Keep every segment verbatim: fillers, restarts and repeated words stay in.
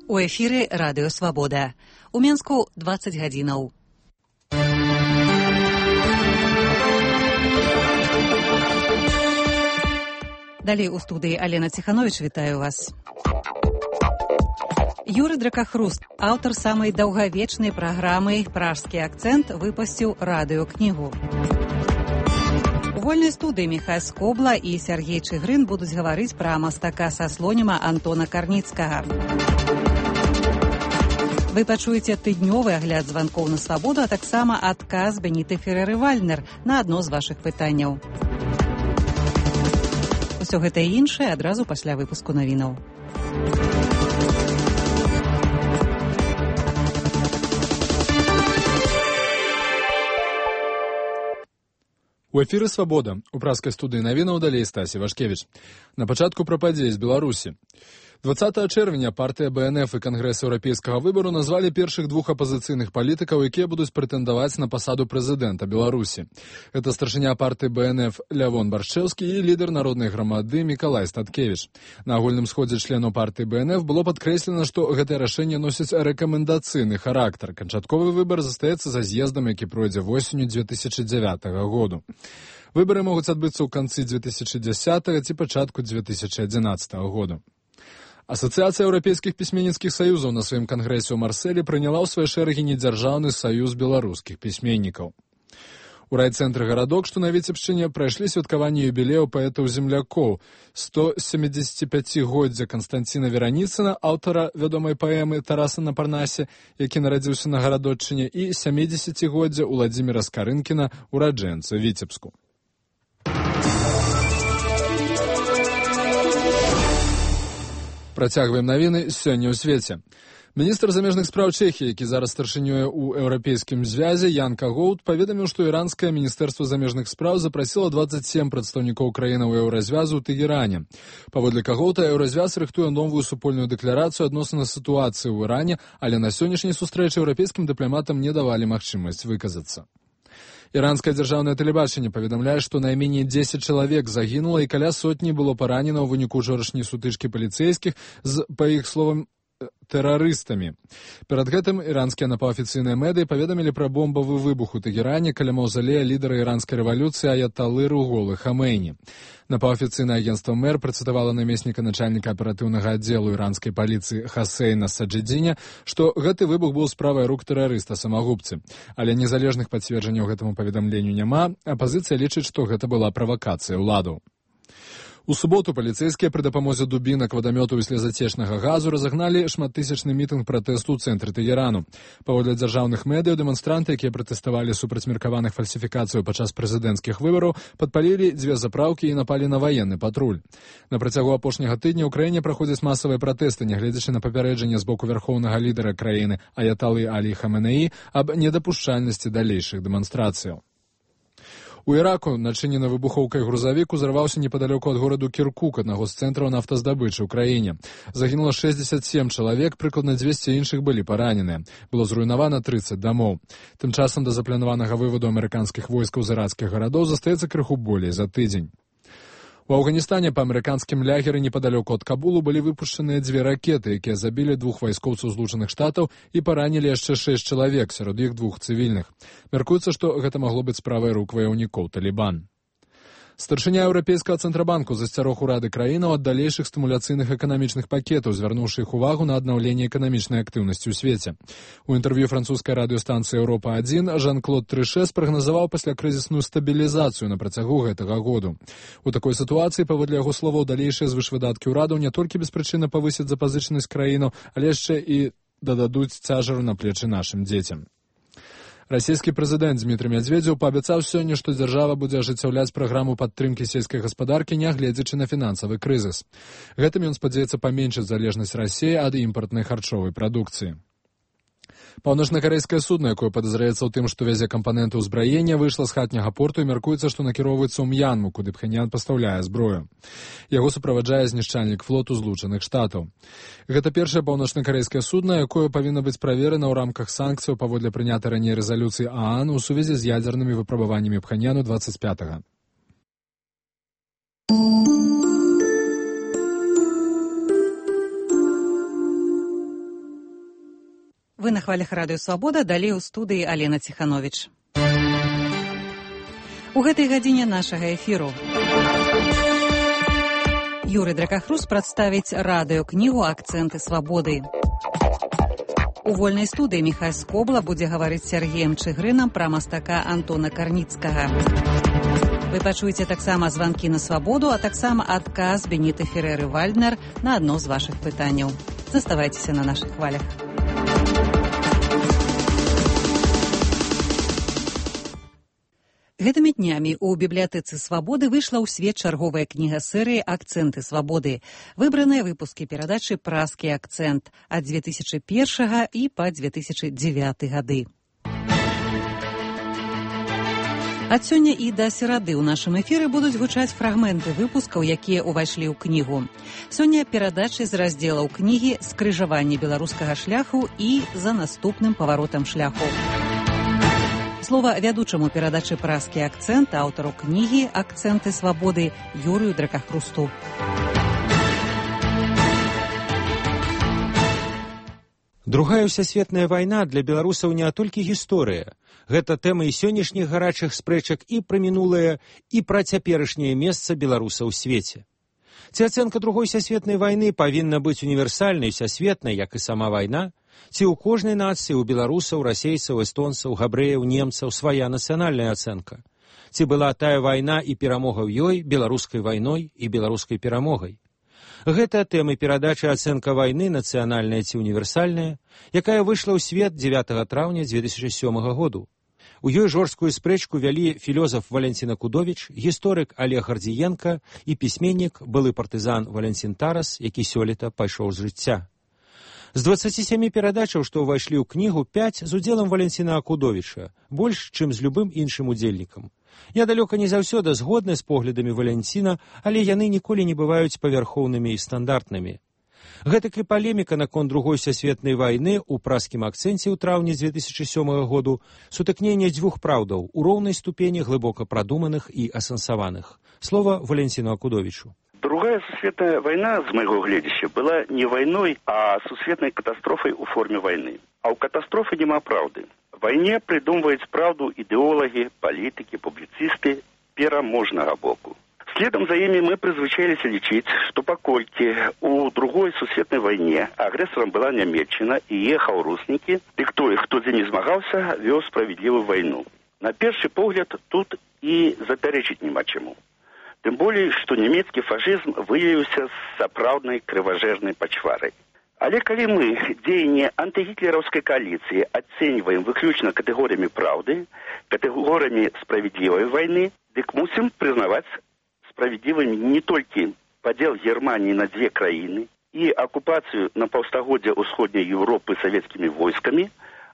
У эфіры радыё Свабода. У Менску дваццаць гадзінаў. Далей у студыі Алена Ціхановіч, вітаю вас. Юрый Дракахруст, аўтар самай даўгавечнай праграмы «Пражскі акцэнт», выпусціў радыёкнігу. У вольнай студыі Міхась Скобла і Сергей Чыгрын будуць гаварыць пра мастака са слоніма Антона Карніцкага. Вы пачуеце тыднёвы агляд званкоў на Свабоду, а таксама адказ Беніты Ферэры-Вальнер на адно з вашых пытанняў. Усё гэта і іншае адразу пасля выпуску навінаў. У эфіры «Свабода». У пражскай студыі навінаў далей Стасі Вашкевіч. На пачатку пра падзеі з Беларусі. дваццатага чэрвеня партыя бэ эн эф і Кангрэс еўрапейскага выбару назвалі першых двух апазіцыйных палітыкаў, якія будуць прэтэндаваць на пасаду прэзідэнта Беларусі. Гэта старшыня партыі бэ эн эф Лявон Баршчэўскі і лідар народнай грамады Мікалай Статкевіч. На агульным сходзе членаў партыі бэ эн эф было падкрэслена, што гэтае рашэнне носіць рэкамендацыйны характар. Канчатковы выбар застаецца за з'ездам, які пройдзе восенню дзве тысячы дзявятага году. Выбары могуць адбыцца ў канцы дзве тысячы дзясятага ці пачатку дзве тысячы адзінаццатага году. Асацыяцыя еўрапейскіх пісьменніцкіх саюзаў на сваім кангрэсе ў Марселі прыняла ў свае шэрагі недзяржаўны саюз беларускіх пісьменнікаў. У райцэнтры гарадок, што на Віцебшчыне, прайшлі святкаванне юбілею паэтаў-землякоў. сто сямідзесяціпяцігоддзя Канстанціна Вераніцына, аўтара вядомай паэмы «Тараса на Парнасе», які нарадзіўся на гарадоччыне, і сямідзесяцігоддзя Уладзіміра Скарынкіна, ураджэнца Віцебску. Працягваем навіны сёння ў свеце. Міністр замежных спраў Чэхіі, які зараз старшынёе ў еўрапейскім звязе, Ян Кагоут, паведаміў, што іранскае міністэрства замежных спраў запрасіла дваццаць сем прадстаўнікоў краінаў еўразвязу ў Тэгеране. Паводле Кагоута, еўразвяз рыхтуе новую супольную дэкларацыю адносна сітуацыі ў Іране, але на сённяшняй сустрэчы еўрапейскім дыпламатам не давалі магчымасць выказацца. Іранскае дзяржаўнае тэлебачанне паведамляе, што найменей дзесяць чалавек загінула і каля сотні было паранена ў выніку ўчорашняй сутычкі паліцэйскіх з, па іх словам, тэрарыстамі. Перад гэтым іранскія напаўафіцыйныя медыі паведамілі пра бомбавы выбух у Тэгеране каля маўзалея лідара іранскай рэвалюцыі Аяталы Руголы Хамейні. Напаўафіцыйнае агенцтва МЭР працытавала намесніка начальніка аператыўнага аддзелу іранскай паліцыі Хасейна Саджидзіня, што гэты выбух быў справай рук тэрарыста-самагубцы. Але незалежных пацверджанняў гэтаму паведамленню няма, апазіцыя лічыць, што гэта была правакацыя ўладаў. У суботу паліцэйскія пры дапамозе дубінак, вадамётаў і слезацечнага газу разагналі шматтысячны мітынг пратэсту ў цэнтры Тэгерану. Паводле дзяржаўных медыяў, дэманстранты, якія пратэставалі супраць меркаваных фальсіфікацыяў падчас прэзідэнцкіх выбараў, падпалілі дзве запраўкі і напалі на ваенны патруль. На працягу апошняга тыдня ў краіне праходзяць масавыя пратэсты, нягледзячы на папярэджанне з боку вярхоўнага лідара краіны Аяталы Алі Хаменеі аб недапушчальнасці далейшых дэманстрацыяў. У Іраку начынены выбухоўкай грузавік узарваўся непадалёку ад гораду Кіркук, аднаго з цэнтраў нафтаздабычы ў краіне. Загінула шэсцьдзесят сем чалавек, прыкладна дзвесце іншых былі параненыя. Было зруйнавана трыццаць дамоў. Тым часам да запланаванага вываду амерыканскіх войскаў з ірацкіх гарадоў застаецца крыху болей за тыдзень. У Афганістане па амерыканскім лягеры непадалёку ад Кабулу былі выпушчаныя дзве ракеты, якія забілі двух вайскоўцаў Злучаных Штатаў і паранілі яшчэ шэсць чалавек, сярод іх двух цывільных. Мяркуецца, што гэта магло быць справай рук ваяўнікоў Талібан. Старшыня еўрапейскага цэнтрабанку засцярог урады краінаў ад далейшых стымуляцыйных эканамічных пакетаў, звярнуўшы іх увагу на аднаўленне эканамічнай актыўнасці ў свеце. У інтэрв'ю французскай радыёстанцыі «Еўропа адзін» Жан-Клод Трыше спрагназаваў паслякрызісную стабілізацыю на працягу гэтага году. У такой сітуацыі, паводле яго словаў, далейшыя звышвыдаткі ўрадаў не толькі беспрычынна павысяць запазычанасць краінаў, але яшчэ і дададуць цяжару на плечы нашым дзецям. Расійскі прэзідэнт Дмітрый Мядзведзеў паабяцаў сёння, што дзяржава будзе ажыццяўляць праграму падтрымкі сельскай гаспадаркі, нягледзячы на фінансавы крызіс. Гэтым ён спадзяецца паменшыць залежнасць Расіі ад імпартнай харчовай прадукцыі. Паўночнакарэйскае судна, якое падазраецца ў тым, што вязе кампаненты ўзбраення, выйшла з хатняга порту і мяркуецца, што накіроўваецца ў М'янму, куды Пхеньян пастаўляе зброю. Яго суправаджае знішчальнік флоту Злучаных Штатаў. Гэта першае паўночнакарэйскае судна, якое павінна быць праверана ў рамках санкцыяў паводле прынятай раней рэзалюцыі ААН у сувязі з ядзернымі выпрабаваннямі Пхеньяну дваццаць пятага. Вы на хвалях радыё Свабода, далей у студыі Алена Ціхановіч. У гэтай гадзіне нашага эфіру Юрый Дракахрус прадставіць радыёкнігу «Акценты свабоды». У вольнай студыі Міхай Скобла будзе гаварыць з Сергеем Чыгрынам пра мастака Антона Карніцкага. Вы пачуеце таксама званкі на свабоду, а таксама адказ Беніты Ферэры-Вальднер на адно з вашых пытанняў. Заставайцеся на нашых хвалях. Гэтымі днямі ў бібліятэцы «Свабоды» выйшла ў свет чарговая кніга серыі «Акценты свабоды». Выбраныя выпускі перадачы «Пражскі акцэнт» ад дзве тысячы першага і па дзве тысячы дзевяты гады. Ад сёння і да серады ў нашым эфіры будуць гучаць фрагменты выпускаў, якія ўвайшлі ў кнігу. Сёння перадачы з раздзелаў кнігі «Скрыжаванне беларускага шляху» і «За наступным паваротам шляху». Слова вядучаму перадачы «Пражскі акцэнт», аўтару кнігі «Акценты свабоды» Юрыю Дракахрусту. Другая сусветная вайна для беларусаў не толькі гісторыя. Гэта тэма і сённяшніх гарачых спрэчак і пра мінулае, і пра цяперашняе месца беларуса ў свеце. Ці ацэнка другой сусветнай вайны павінна быць універсальнай, усесветнай, як і сама вайна? Ці ў кожнай нацыі, у беларусаў, расейцаў, эстонцаў, габрэяў, немцаў свая нацыянальная ацэнка? Ці была тая вайна і перамога ў ёй беларускай вайной і беларускай перамогай? Гэта тэмы перадачы «Ацэнка вайны, нацыянальная ці універсальная», якая выйшла ў свет дзевятага траўня дзве тысячы сёмага году. У ёй жорсткую спрэчку вялі філёзаф Валянціна Кудовіч, гісторык Олег Гардзіенка і пісьменнік, былы партызан Валянцін Тарас, які сёлета пайшоў з жыцця. З дваццаці сямі перадачаў, што ўвайшлі ў кнігу, пяць з удзелам Валянціна Кудовіча, больш, чым з любым іншым удзельнікам. Я далёка не заўсёды згодны з поглядамі Валянціна, але яны ніколі не бываюць павярхоўнымі і стандартнымі. Гэтак і палеміка наконт другой сусветнай вайны ў пражскім акцэнце ў траўні дзве тысячы сёмага году сутыкненне дзвюх праўдаў у роўнай ступені глыбока прадуманых і асэнсаваных. Слова Валянціну Кудовічу. Другая сусветная война, с моего глядища, была не войной, а сусветной катастрофой у форме войны. А у катастрофы нема правды. В войне придумывают правду идеологи, политики, публицисты пераможного боку. Следом за ими мы призвычаились лечить, что покольки у другой сусветной войне агрессором была Нямецчина и ее хаўрусники, и кто их, кто за не змагался, вел справедливую войну. На первый взгляд тут и запярэчыць нема чему. Тем более, что немецкий фашизм выявился с сапраўднай крыважэрнай пачварай. Але калі мы дзеянне антигитлеровской коалиции оцениваем выключно категориями правды, категориями справедливой войны, дык мусим признавать справедливыми не только подел Германии на две краины и оккупацию на полстагоддзя Усходней Европы советскими войсками,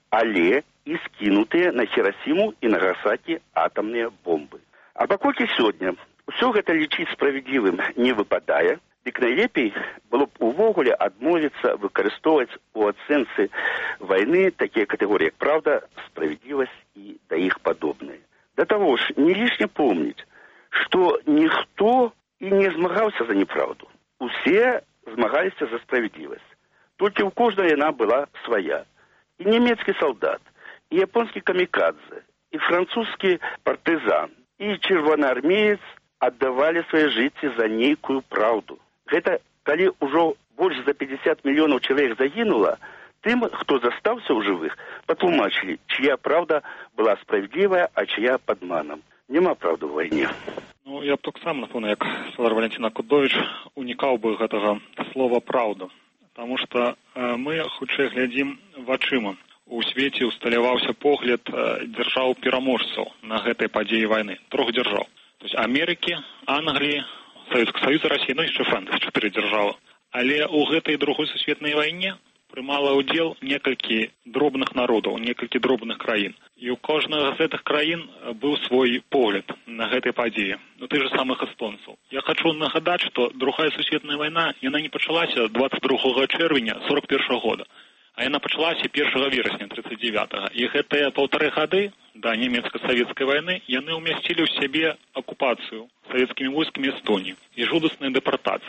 але и скинутые на Хиросиму и Нагасаки атомные бомбы. А паколькі сегодня ўсё гэта лічыць справедливым не выпадае, дык найлепей было б увогуле адмовіцца выкарыстоўваць у ацэнцы войны такія катэгорыі, як правда, справедливость и да іх падобныя. Да того ж, не лишне помнить, что никто и не змагаўся за неправду. Усе змагаліся за справедливость. Только у кожнай яна была своя. И немецкий солдат, и японский камикадзе, и французский партизан, и чырвонаармеец отдавали свои жыцці за нейкую правду. Гэта калі ўжо больш за пятьдесят миллионов человек загинуло, тым, хто застаўся ў жывых, патлумачылі, чья правда была справедливая, а чья падманом. Нема правды ў вайне. Ну, я б таксама, напэўна, як Салар Валянцін Кудовіч, унікаў бы гэтага слова «праўда». Таму што э, мы хутчэй глядзім вачыма. У свеце усталяваўся погляд э, дзяржаў-пераможцаў на гэтай падзеі вайны. Трох дзяржаў. То есть Америки, Англии, Советского Союза, России, ну еще Франции, четыре державы. Але у гэтай другой сусветнай вайне прымала ўдзел некалькі дробных народаў, некалькі дробных краін. І у кожнага з гэтых краін быў свой погляд на гэтай падзеі. Ну, тых же самых эстонцаў. Я хочу нагадаць, што другая сусветная вайна, яна не пачалася двадцать другога чэрвеня сорок першага года, а яна пачалася першага верасня тридцать девятага. І гэтыя паўтары гады да нямецка-савецкай вайны яны ўмясцілі ў сябе акупацыю савецкімі войскамі Эстоніі і жудасныя дэпартацыі.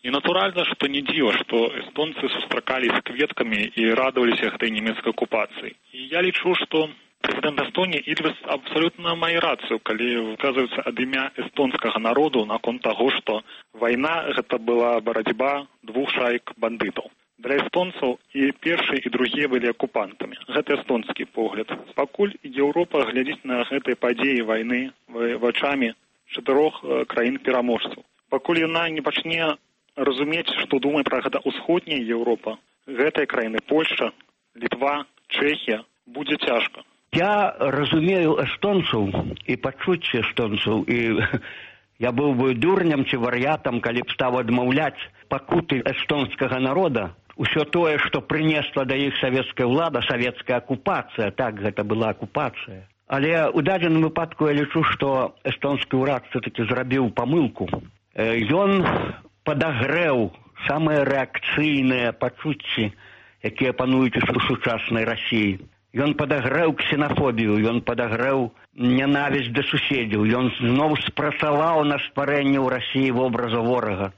І натуральна, што не дзіва, што эстонцы сустракались кветкамі і радаваліся гэтай нямецкай акупацыі. І я лічу, што прэзідэнт Эстоніі Ільвес абсалютна мае рацыю, калі выказваецца ад імя эстонскага народу наконт таго, што вайна гэта была барацьба двух шаек бандытаў. Для эстонцаў і першы, і другія былі акупантамі. Гэта эстонскі погляд. Пакуль Еўропа глядзіць на гэтай падзеі вайны вачамі чатырох краін-пераможцаў. Пакуль яна не пачне разумець, што думае пра гэта ўсходняя Еўропа, гэтай краіны Польшча, Літва, Чэхія, будзе цяжка. Я разумею эстонцаў і пачуцці эстонцаў, і я быў бы дурнем ці вар'ятам, калі б стаў адмаўляць пакуты эстонскага народа. Усё тое, што прынесла да іх савецкая ўлада, савецкая акупацыя, так, гэта была акупацыя. Але ў дадзеным выпадку я лічу, што эстонскі ўрад все-таки зрабіў памылку. Ён падагрэў самыя рэакцыйныя пачуцці, якія пануюць у сучаснай Расіі. Ён падагрэў ксенафобію, ён падагрэў нянавісць да суседзяў, ён зноў спрацаваў на стварэнне ў Расіі вобраза ворага.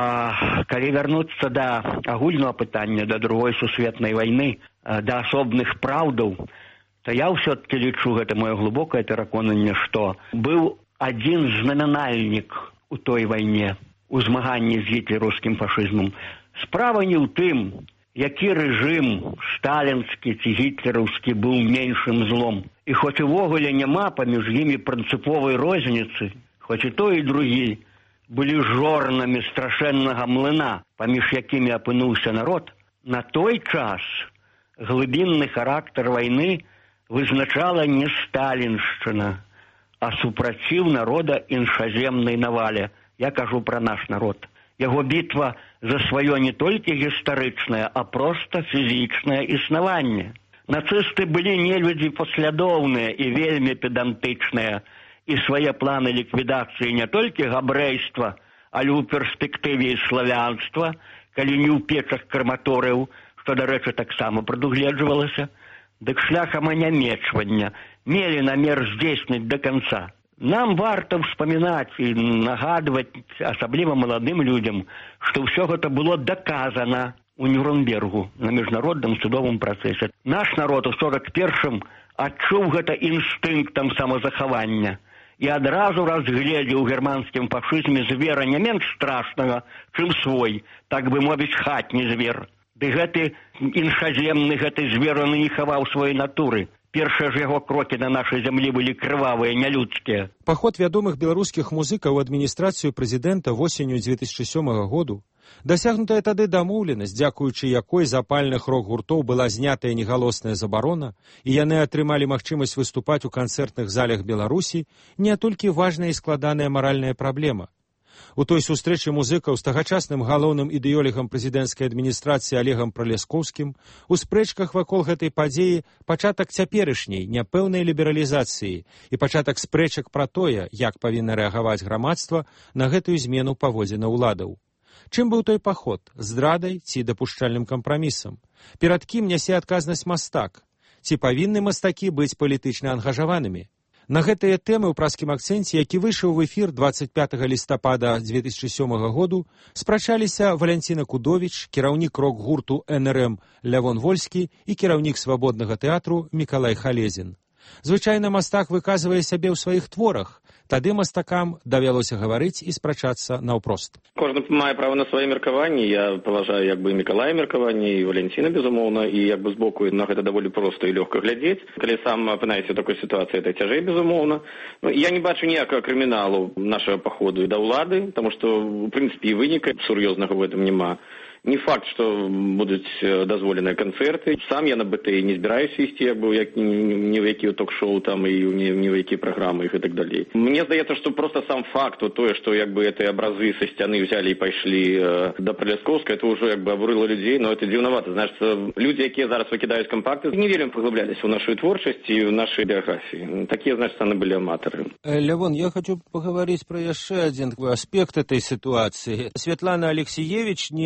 А калі вярнуцца да агульнага пытання, да другой сусветнай вайны, да асобных праўдаў, то я ўсё-таки лічу, гэта маё глыбокае перакананне, што быў адзін знаменальнік у той вайне, у змаганні з гітлераўскім фашызмам. Справа не ў тым, які рэжым сталінскі ці гітлераўскі быў меншым злом. І хоць увогуле няма паміж імі прынцыповай розніцы, хоць і той, і другі былі жорнамі страшэннага млына, паміж якімі апынуўся народ, на той час глыбінны характар вайны вызначала не сталіншчына, а супраціў народа іншаземнай навале. Я кажу пра наш народ. Яго бітва за сваё не толькі гістарычнае, а проста фізічнае існаванне. Нацысты былі нелюдзі паслядоўныя і вельмі педантычныя, і свае планы ліквідацыі не толькі габрэйства, але ў перспектыве і славянства, калі не ў печах краматорыяў, што, дарэчы, таксама прадугледжвалася, дык шляхам анямечвання мелі намер здзейсніць да канца. Нам варта вспамінаць і нагадваць, асабліва маладым людзям, што ўсё гэта было даказана ў Нюрнбергу на міжнародным судовым працэсе. Наш народ у сорак першым адчуў гэта інстынктам самазахавання і адразу разгледзеў у германскім фашызме звера не менш страшнага, чым свой, так бы мовіць, хатні звер. Ды гэты іншаземны, гэты звер, он і не хаваў сваёй натуры. Першыя ж яго крокі на нашай зямлі былі крывавыя, нялюдскія. Паход вядомых беларускіх музыкаў у адміністрацыю прэзідэнта восенню дзве тысячы сёмага году, дасягнутая тады дамоўленасць, дзякуючы якой запальных рок-гуртоў была знятая негалосная забарона, і яны атрымалі магчымасць выступаць у канцэртных залях Беларусі, не толькі важная і складаная маральная праблема. У той сустрэчы музыкаў з тагачасным галоўным ідэолігам прэзідэнцкай адміністрацыі Олегам Пралескоўскім у спрэчках вакол гэтай падзеі пачатак цяперашняй няпэўнай лібералізацыі і пачатак спрэчак пра тое, як павінна рэагаваць грамадства на гэтую змену паводзінаў уладаў. Чым быў той паход? Здрадай ці дапушчальным кампрамісам? Перад кім нясе адказнасць мастак? Ці павінны мастакі быць палітычна ангажаванымі? На гэтыя тэмы ў праскім акцэнце, які выйшаў в эфір дваццаць пятага лістапада дзве тысячы сёмага году, спрачаліся Валянціна Кудовіч, кіраўнік рок-гурту эн эр эм Лявон Вольскі і кіраўнік свабоднага тэатру Мікалай Халезін. Звычайна мастак выказвае сябе ў сваіх творах, тады мастакам давялося гаварыць і спрачацца наўпрост. Кожны мае права на свае меркаванні. Я паважаю як бы Мікалая меркаванне і Валянціна, безумоўна, і як бы збоку на гэта даволі проста і лёгка глядзець. Калі сам апынаецца ў такой сітуацыі, это цяжэй, безумоўна. Ну, я не бачу ніякага крыміналу нашага паходу да ўлады, таму што, у прынцыпе, і выніка сур'ёзнага ў гэтым няма. Не факт, што будуць дазволеныя канцэрты. Сам я на бэ тэ не збіраюся ісці, як бы, як ні ў якія ток-шоу там і ні ў якія праграмы і так далей. Мне здаецца, што проста сам факт, тое, што як бы гэтыя абразы са сцяны взяли і пайшлі да Пралескоўскай, это ўжо як бы абурыла людзей, но это дзіўнавата. Значыцца, людзі, якія зараз выкідаюць кампакты, не вельмі паглубляліся ў нашу творчасць і ў нашай біяграфіі. Такія, значыцца, яны былі аматары. Лявон, я хочу поговорить про яшчэ один аспект этой ситуации. Светлана Алексеевич неяк сказала,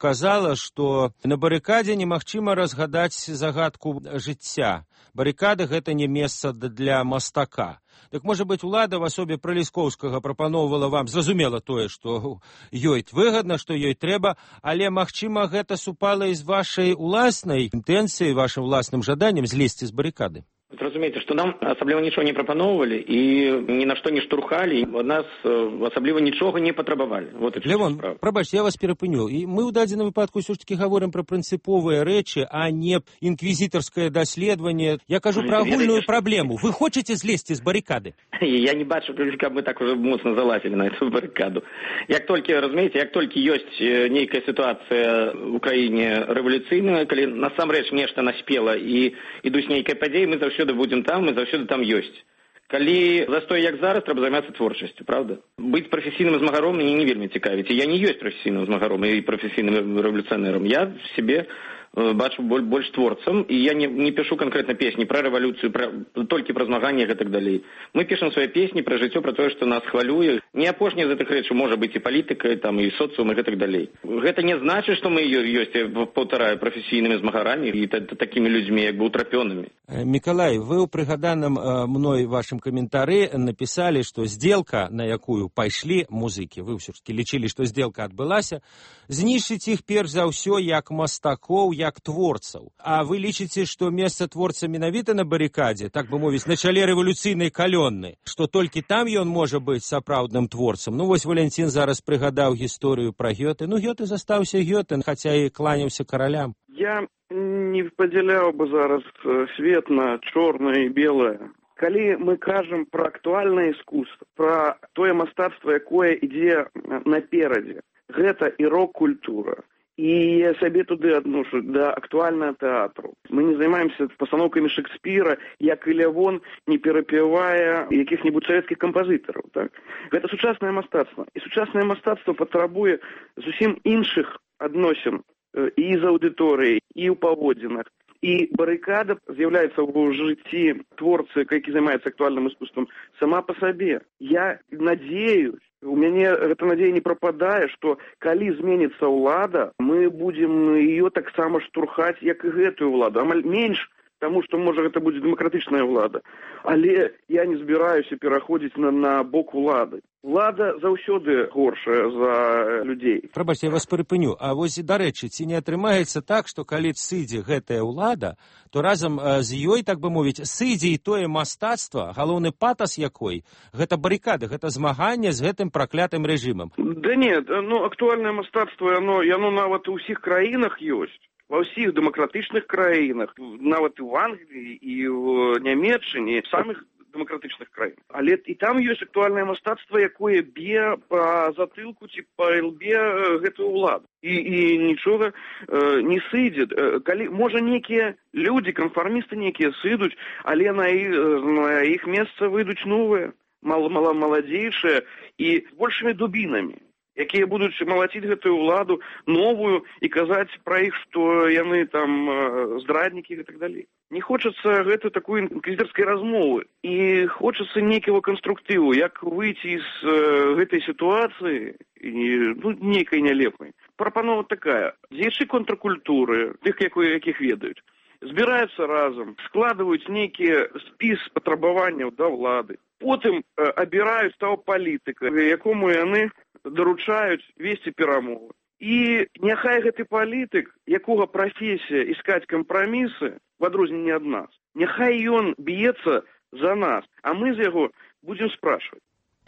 казала, што на барыкадзе немагчыма разгадаць загадку жыцця. Барыкады гэта не месца для мастака. Так, можа быць, улада в асобе Праліскоўскага прапаноўвала вам, зразумела тое, што ёй выгадна, што ёй трэба, але, магчыма, гэта супала і з вашай уласнай інтэнцыяй, вашым уласным жаданнем злезці з барыкады. Разумееце, што нам асабліва нічога не прапаноўвалі і ні на што не штурхалі, ад нас асабліва нічога не патрабавалі. Вот Левон, прабачце, я вас перапыню. І мы ў дадзеным выпадку ўсё ж такі гаворым пра прынцыповыя рэчы, а не інквізітарскае даследаванне. Я кажу пра агульную праблему. Вы хочаце злезці з барыкады? Я не бачу, каб мы так уже моцна залазілі на эту барыкаду. Як толькі, разумееце, як толькі ёсць нейкая сітуацыя ў краіне рэвалюцыйная, калі насамрэч нешта наспела і ідуць нейкая падзея, мы заўсёды будем там, мы заўсёды там ёсць. Калі застой як зараз, трэба займацца творчасцю, правда? Быць прафесійным змагаром мяне не вельмі цікавіць. Я не ёсць прафесійным змагаром і прафесійным рэвалюцыянерам. Я себе бачу больш творцам, і я не, не пішу канкрэтна песні пра рэвалюцыю, пра, толькі пра змаганне і так далей. Мы пішам свае песні пра жыццё, пра тое, што нас хвалюе. Не апошняя з гэтых рэчаў можа быць і палітыка, і, там, і соцыум, і гэтак далей. Гэта не значыць, што мы ёсць, паўтараю, прафесійнымі змагарамі і такімі людзьмі, як бы утрапёнымі. Мікалай, вы ў прыгаданым мной вашым каментары напісалі, што здзелка, на якую пайшлі музыкі, вы ўсё ж такі лічылі, што здзелка адбылася, знішчыць іх перш за ўсё як мастакоў, як творцаў. А вы лічыце, што месца творца менавіта на барыкадзе, так бы мовіць, на чале рэвалюцыйнай калённы, што толькі там ён можа быць сапраўдным творцам. Ну вось Валянцін зараз прыгадаў гісторыю пра Гёте. Ну Гёте застаўся Гёте, хаця і кланяўся каралям. Я не падзяляў бы зараз свет на чорнае і белае. Калі мы кажам пра актуальнае искусство, пра тое мастацтва, якое ідзе наперадзе, гэта і рок-культура. І я сабе туды адношу да актуальнага тэатру. Мы не займаемся пастаноўкамі Шекспіра, як і Лявон не перапявае якіх-небудзь савецкіх кампазітараў. Так? Гэта сучаснае мастацтва. І сучаснае мастацтва патрабуе зусім іншых адносін і з аўдыторыяй, і ў паводзінах. І барыкада з'яўляецца ў жыцці творцы, які займаецца актуальным искусством, сама па сабе. Я надеюсь, у мяне гэта надзея не прападае, што калі зменіцца ўлада, мы будзем ее таксама штурхаць, як і гэтую ўладу. Амаль менш, таму што, можа, гэта будзе дэмакратычная ўлада. Але я не збіраюся пераходзіць на, на бок улады. Улада заўсёды горшая за людзей. Прабачце, я вас перапыню. А вось, дарэчы, ці не атрымаецца так, што калі сыдзе гэтая ўлада, то разам з ёй, так бы мовіць, сыдзе і тое мастацтва, галоўны патас якой, гэта барыкады, гэта змаганне з гэтым праклятым рэжымам. Да не, ну, актуальнае мастацтва, яно, яно нават у ўсіх краінах ёсць. Ва ўсіх дэмакратычных краінах, нават і ў Англіі, і ў Нямецчыне, і самых дэмакратычных краін. Але і там ёсць актуальнае мастацтва, якое б'е па затылку ці па лбе гэтую ўладу. І, і нічога э, не сыдзе. Калі, можа, некія людзі, канфармісты некія сыдуць, але на іх, на іх месца выйдуць новыя, мал, мал, маладзейшыя і з большымі дубінамі, якія будуць малаціць гэтую ўладу новую і казаць пра іх, што яны там здраднікі і так далей. Не хочацца гэту такой інквізітарскай размовы і хочацца нейкага канструктыву, як выйти з гэтай сітуацыі, ну, нейкай нялепай. Прапанова такая. Дзеячы контркультуры, тых, якіх ведаюць, збіраюцца разам, складваюць нейкі спіс патрабаванняў да ўлады. Потым абіраюць таго палітыка, якому яны даручаюць весці перамовы. І няхай гэты палітык, якога прафесія іскаць кампрамісы, в адрозненне ад нас, няхай ён б'ецца за нас, а мы з яго будзем спрашваць.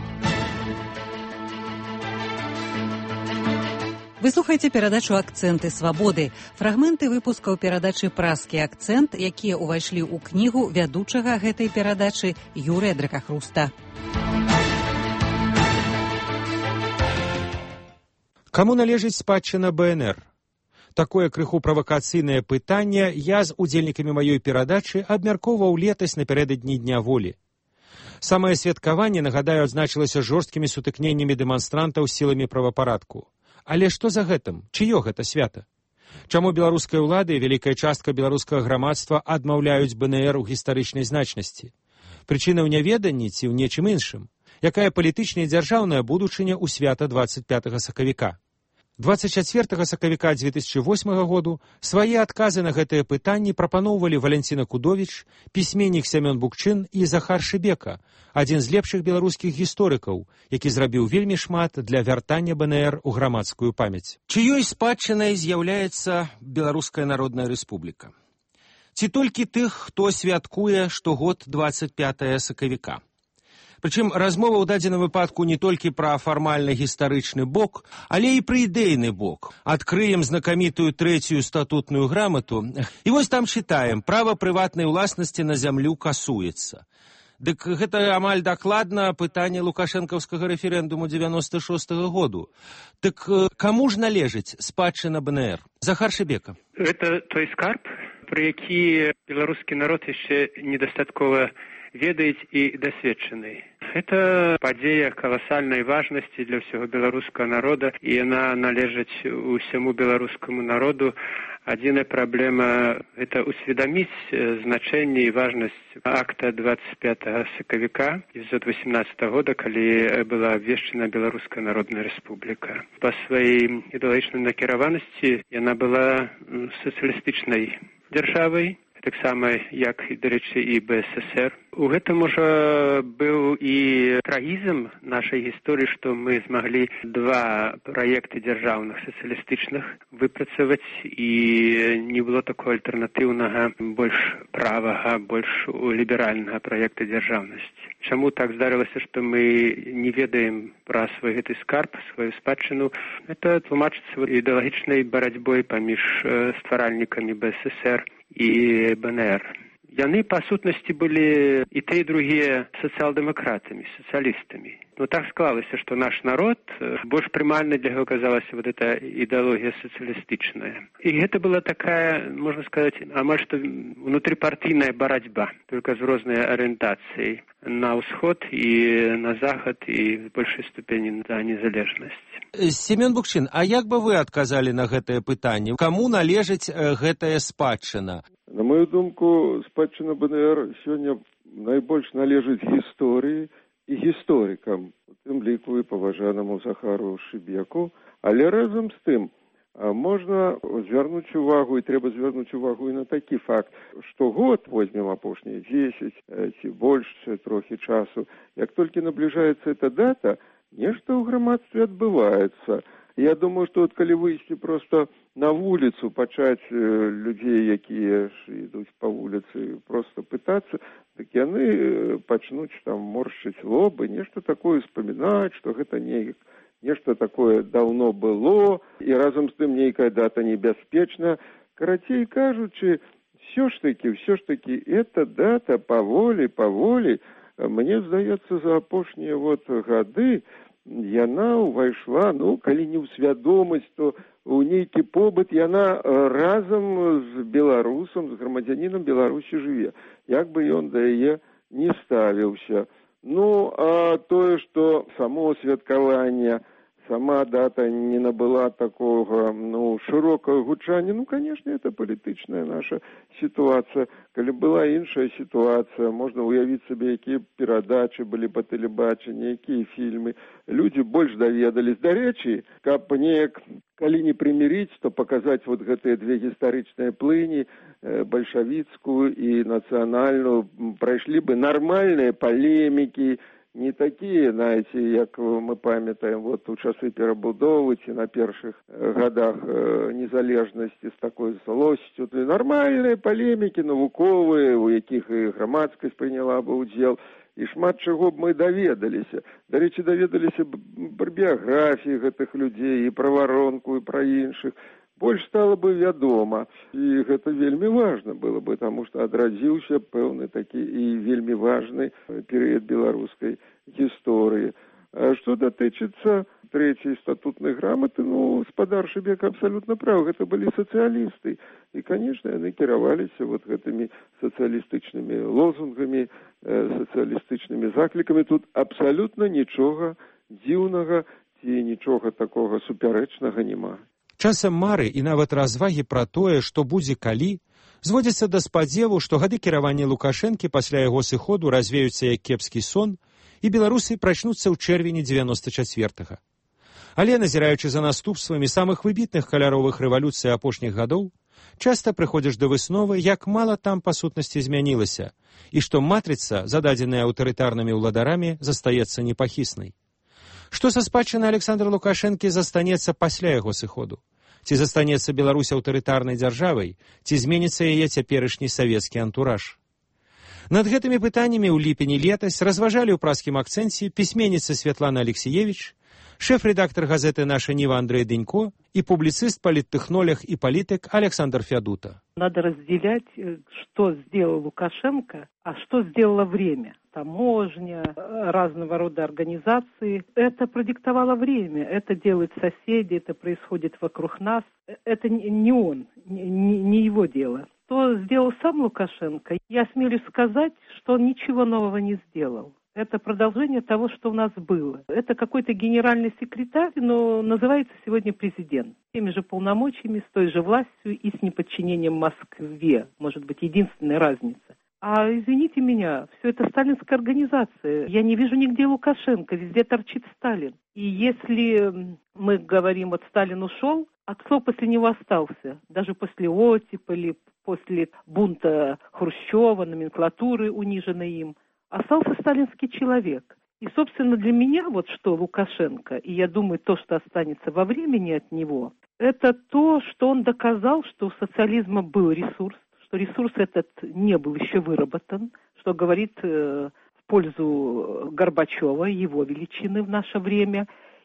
Вы слухаеце перадачу «Акцэнты свабоды». Фрагменты выпускаў перадачы «Празкі акцэнт», якія ўвайшлі ў кнігу вядучага гэтай перадачы Юрыя Дракахруста. Каму належыць спадчына бэ эн эр? Такое крыху правакацыйнае пытанне я з удзельнікамі маёй перадачы абмяркоўваў летась напярэдадні Дня волі. Самае святкаванне, нагадаю, адзначылася жорсткімі сутыкненнямі дэманстрантаў з сіламі правапарадку. Але што за гэтым? Чыё гэта свята? Чаму беларускай улады і вялікая частка беларускага грамадства адмаўляюць бэ эн эр у гістарычнай значнасці? Прычына ў няведанні ці ў нечым іншым? Якая палітычная і дзяржаўная будучыня ў свята дваццаць пятага сакавіка? дваццаць чацвёртага сакавіка дзве тысячы восьмага году свае адказы на гэтыя пытанні прапаноўвалі Валенціна Кудовіч, пісьменнік Сямён Букчын і Захар Шыбека, адзін з лепшых беларускіх гісторыкаў, які зрабіў вельмі шмат для вяртання бэ эн ер у грамадскую памяць. Чыёй спадчынай з'яўляецца Беларуская Народная Рэспубліка? Ці толькі тых, хто святкуе штогод дваццаць пятага сакавіка? Прычым размова ў дадзеным выпадку не толькі пра фармальна-гістарычны бок, але і пра ідэйны бок. Адкрыем знакамітую трэцюю статутную грамату, і вось там чытаем: права прыватнай уласнасці на зямлю касуецца. Дык гэта амаль дакладна пытанне лукашэнкаўскага рэферэндуму дзевяноста шостага году. Дык каму ж належыць спадчына бэ эн ер? Захар Шыбека. Гэта той скарб, пра які беларускі народ яшчэ недастаткова ведаюць і дасведчаны. Гэта падзея каласальнай важнасці для ўсяго беларускага народа, і яна належыць усяму беларускаму народу. Адзіная праблема – гэта усведаміць значэнне і важнасць акта дваццаць пятага сакавіка дзевяцьсот васямнаццатага года, калі была абвешчана Беларуская Народная Рэспубліка. Па сваёй ідэалагічнай накіраванасці яна была сацыялістычнай дзяржавай, таксама як, дарэчы, і бэ эс эс ер. У гэтым ужо быў і трагізм нашай гісторыі, што мы змаглі два праекты дзяржаўных сацыялістычных выпрацаваць, і не было такого альтэрнатыўнага, больш правага, больш ліберальнага праекта дзяржаўнасці. Чаму так здарылася, што мы не ведаем пра свой гэты скарб, сваю спадчыну? Гэта тлумачыцца ідэалагічнай барацьбой паміж стваральнікамі бэ эс эс ер і бэ эн ер. Яны, па сутнасці, былі і те, і другія сацыял-дэмакратамі, сацыялістамі. Ну, так склалася, што наш народ больш прымальна для яго казалася вот эта ідэалогія сацыялістычная. І гэта была такая, можна сказаць, амаль што внутрипартійная барацьба, только з рознай арыентацыяй на ўсход і на захад, і в большай ступені на незалежнасць. Семён Букчын, а як бы вы адказалі на гэтае пытанне? Каму належыць гэтая спадчына? На мою думку, спадчына бэ эн ер сёння найбольш належыць гісторыі і гісторыкам, у тым ліку і паважанаму Захару Шыбеку. Але разам з тым можна звярнуць увагу, і трэба звярнуць увагу і на такі факт, што год, возьмем апошнія дзесяць ці больш трохі часу, як толькі набліжаецца эта дата, нешта ў грамадстве адбываецца. Я думаю, што от калі выйсці проста на вуліцу, пачаць людзей, якія ідуць па вуліцы, проста пытацца, так яны пачнуць там моршчыць лобы, нешта такое успамінаць, што гэта не, нешта такое даўно было, і разам з тым нейкая дата небяспечна. Карацей кажучы, все ж таки, все ж таки, эта дата паволі, паволі, мне здаецца, за апошнія вот гады, яна ўвайшла, ну, калі не ў свядомасць, то ў нейкі побыт яна разам з беларусам, з грамадзянінам Беларусі жыве, як бы ён да яе не ставіўся. Ну, а тое, што само святкаванне, сама дата не набыла такого, ну, широкого гучання, ну, конечно, это палітычная наша ситуация. Калі была іншая ситуация, можна уявіць сабе, якія перадачы былі па тэлебачанні, якія фільмы. Людзі больш даведались. Дарэчы, каб неяк, калі не прымірыць, то паказаць вот гэтыя две гістарычныя плыні, бальшавіцкую і нацыянальную, прайшлі бы нармальныя палемікі, не такие, знаете, як мы памятаем, вот у часы перабудовы ці на першых годах незалежнасці з такой злосцю. Нормальные палемікі навуковыя, у якіх і грамадскасць прыняла бы удзел, і шмат чаго б мы даведаліся. Дарэчы, даведаліся пра біяграфіі гэтых людзей, і пра Варонку, і пра іншых. Больш стала бы вядома, і гэта вельмі важна было бы, таму што адрадзіўся пэўны такі і вельмі важны перыяд беларускай гісторыі. А што датычыцца трэцяй статутнай граматы, ну, спадар Шыбек абсалютна прав, гэта былі сацыялісты, і, канешне, яны кіраваліся вот гэтымі сацыялістычнымі лозунгамі, сацыялістычнымі заклікамі. Тут абсалютна нічога дзіўнага ці нічога такога супярэчнага няма. Часам мары і нават развагі пра тое, што будзе калі, зводзяцца да спадзеву, што гады кіравання Лукашэнкі пасля яго сыходу развеюцца як кепскі сон, і беларусы прачнуцца ў чэрвені дзевяноста чацвёртага. Але, назіраючы за наступствамі самых выбітных каляровых рэвалюцый апошніх гадоў, часта прыходзіш да высновы, як мала там па сутнасці змянілася, і што матрыца, зададзеная аўтарытарнымі ўладарамі, застаецца непахіснай. Што са спадчыны Александра Лукашэнкі застанецца пасля яго сыходу? Ці застанецца Беларусь аўтарытарнай дзяржавай, ці зменіцца яе цяперашні савецкі антураж? Над гэтымі пытаннямі ў ліпені летась разважалі ў праскім акцэнце пісьменніца Святлана Алексеевич, шэф-редактор газеты «Наша Нива» Андрей Дынько и публицист, политтехнолог и политик Александр Феодута. Надо разделять, что сделал Лукашенко, а что сделало время. Таможня, разного рода организации. Это продиктовало время. Это делают соседи, это происходит вокруг нас. Это не он, не его дело. Что сделал сам Лукашенко, я осмелюсь сказать, что он ничего нового не сделал. Это продолжение того, что у нас было. Это какой-то генеральный секретарь, но называется сегодня президент. С теми же полномочиями, с той же властью и с неподчинением Москве. Может быть, единственная разница. А извините меня, все это сталинская организация. Я не вижу нигде Лукашенко, везде торчит Сталин. И если мы говорим, вот Сталин ушел, а кто после него остался? Даже после оттепели, после бунта Хрущева, номенклатуры, униженной им. Остался сталинский человек. И, собственно, для меня вот что Лукашенко, и я думаю, то, что останется во времени от него, это то, что он доказал, что у социализма был ресурс, что ресурс этот не был еще выработан, что говорит э, в пользу Горбачева, его величины в наше время.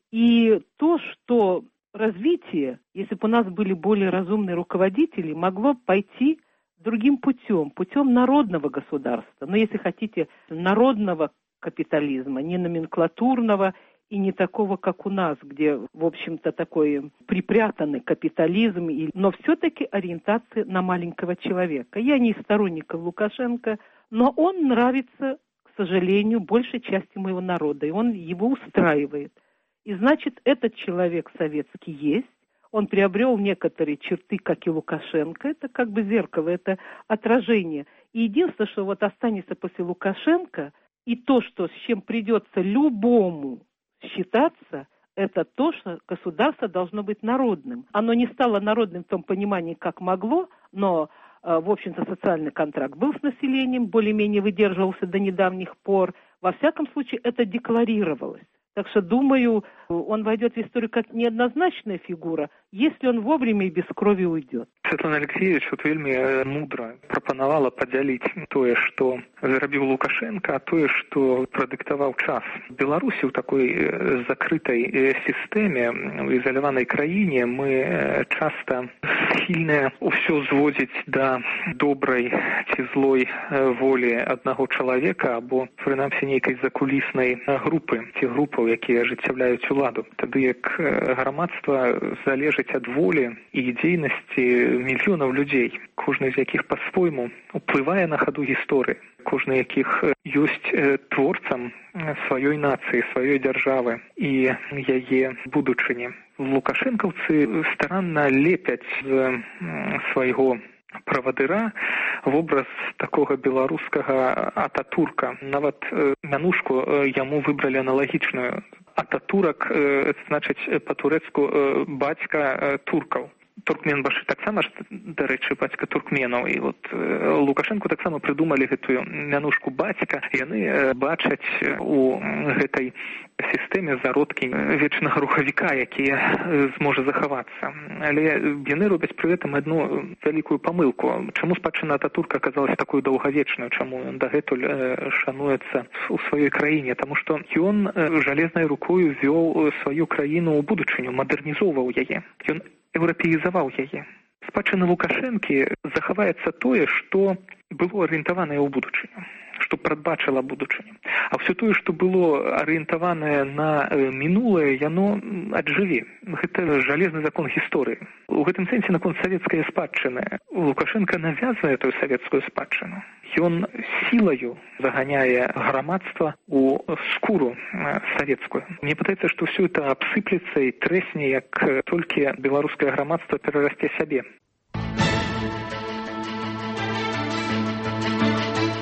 И то, что развитие, если бы у нас были более разумные руководители, могло пойти другим путем, путем народного государства. Но если хотите, народного капитализма, не номенклатурного и не такого, как у нас, где, в общем-то, такой припрятанный капитализм, но все-таки ориентация на маленького человека. Я не из сторонников Лукашенко, но он нравится, к сожалению, большей части моего народа, и он его устраивает. И значит, этот человек советский есть. Он приобрел некоторые черты, как и Лукашенко. Это как бы зеркало, это отражение. И единственное, что вот останется после Лукашенко, и то, что, с чем придется любому считаться, это то, что государство должно быть народным. Оно не стало народным в том понимании, как могло, но, в общем-то, социальный контракт был с населением, более-менее выдерживался до недавних пор. Во всяком случае, это декларировалось. Так что, думаю, он войдет в историю как неоднозначная фигура, если он вовремя и без крови уйдет. Святлана Алексеевич вот вельмі мудра прапанавала падзяліць тое, што зрабіў Лукашенко, а тое, што прадыктаваў час. Беларусі ў такой закрытай сістэме, у ізаляванай краіне мы часта схільныя ўсё зводзіць да добрай ці злой волі аднаго чалавека або, прынамсі, нейкай закуліснай групы ці групаў, якія ажыццяўляюць уладу. Тады як грамадства залежыць ад волі і дзейнасці мільёнаў людзей, кожны з якіх па-свойму уплывае на хаду гісторыі, кожны з якіх ёсць творцам сваёй нацыі, сваёй дзяржавы і яе будучыні. Лукашэнкаўцы старанна лепяць з свайго правадыра вобраз такога беларускага Ататурка. Нават мянушку яму выбралі аналагічную. Ататурак, значыць, па-турэцку бацька туркаў. Туркменбашы таксама ж, дарэчы, бацька туркменаў. І вот Лукашэнку таксама прыдумалі гэтую мянушку бацька. Яны бачаць у гэтай сістэме зародкі вечнага рухавіка, які зможа захавацца. Але яны робяць пры гэтым адну вялікую памылку. Чаму спадчына Ататурка аказалася такой даўгавечнаю, чаму ён дагэтуль шануецца ў сваёй краіне? Таму што ён жалезнай рукою вёў сваю краіну ў будучыню, мадэрнізоўваў яе. Ён еўрапеізаваў яе. Спадчына Лукашэнкі захаваецца тое, што было арыентаванае ў будучыню, што прадбачыла будучыню. А ўсё тое, што было арыентаванае на мінулае, яно аджыве. Гэта жалезны закон гісторыі. У гэтым сэнсе наконт савецкай спадчыны Лукашенко навязвае тую савецкую спадчыну. Ён сілаю заганяе грамадства ў скуру савецкую. Мне падаецца, што ўсё это абсыплецца і трэсне, як толькі беларускае грамадства перарасце сябе.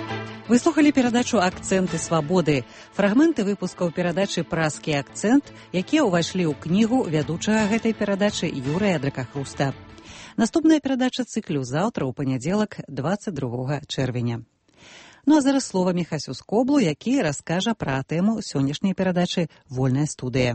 Вы слухали перадачу «Акценты свабоды». Фрагменты выпускаў перадачы «Пражскі акцент», якія ўвайшлі ў кнігу вядучага гэтай перадачы Юрыя Дракахруста. Наступная перадача цыклю заўтра ў панядзелак дваццаць другога чэрвеня. Ну а зараз слова Міхасю Скоблу, які раскажа пра тэму сённяшняй перадачы «Вольная студыя».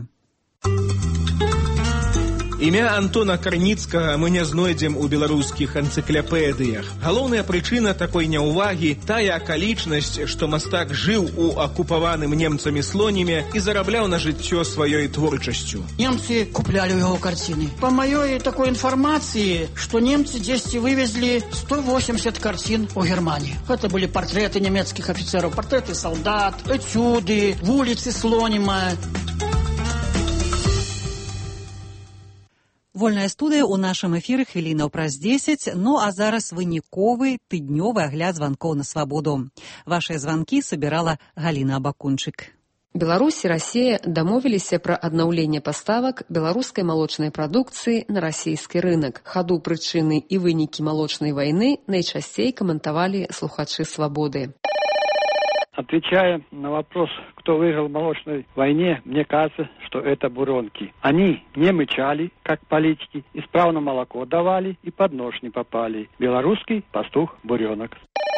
Імя Антона Карніцкага мы не знойдзем у беларускіх энцыклапедыях. Галоўная прычына такой няўвагі — тая акалічнасць, што мастак жыў у акупаваным немцамі Слоніме і зарабляў на жыццё сваёй творчасцю. Немцы купляли у яго карціны. По маёй такой інфармацыі, што немцы дзесьці вывезлі сто восемьдесят карцін у Германии. Гэта былі партрэты нямецкіх афіцераў, партрэты салдат, этюды, вуліцы Слоніма. Вольная студыя ў нашым эфіры хвілінаў праз дзесяць, ну а зараз выніковы тыднёвы агляд званкоў на свабоду. Вашыя званкі сабірала Галіна Абакунчык. Беларусь і Расія дамовіліся пра аднаўленне паставак беларускай малочнай прадукцыі на расійскі рынак. Хаду, прычыны і вынікі малочнай вайны найчасцей каментавалі слухачы свабоды. Отвечая на вопрос, кто выиграл в молочной войне, мне кажется, что это буренки. Они не мычали, как политики, исправно молоко давали и под нож не попали. Белорусский пастух-буренок.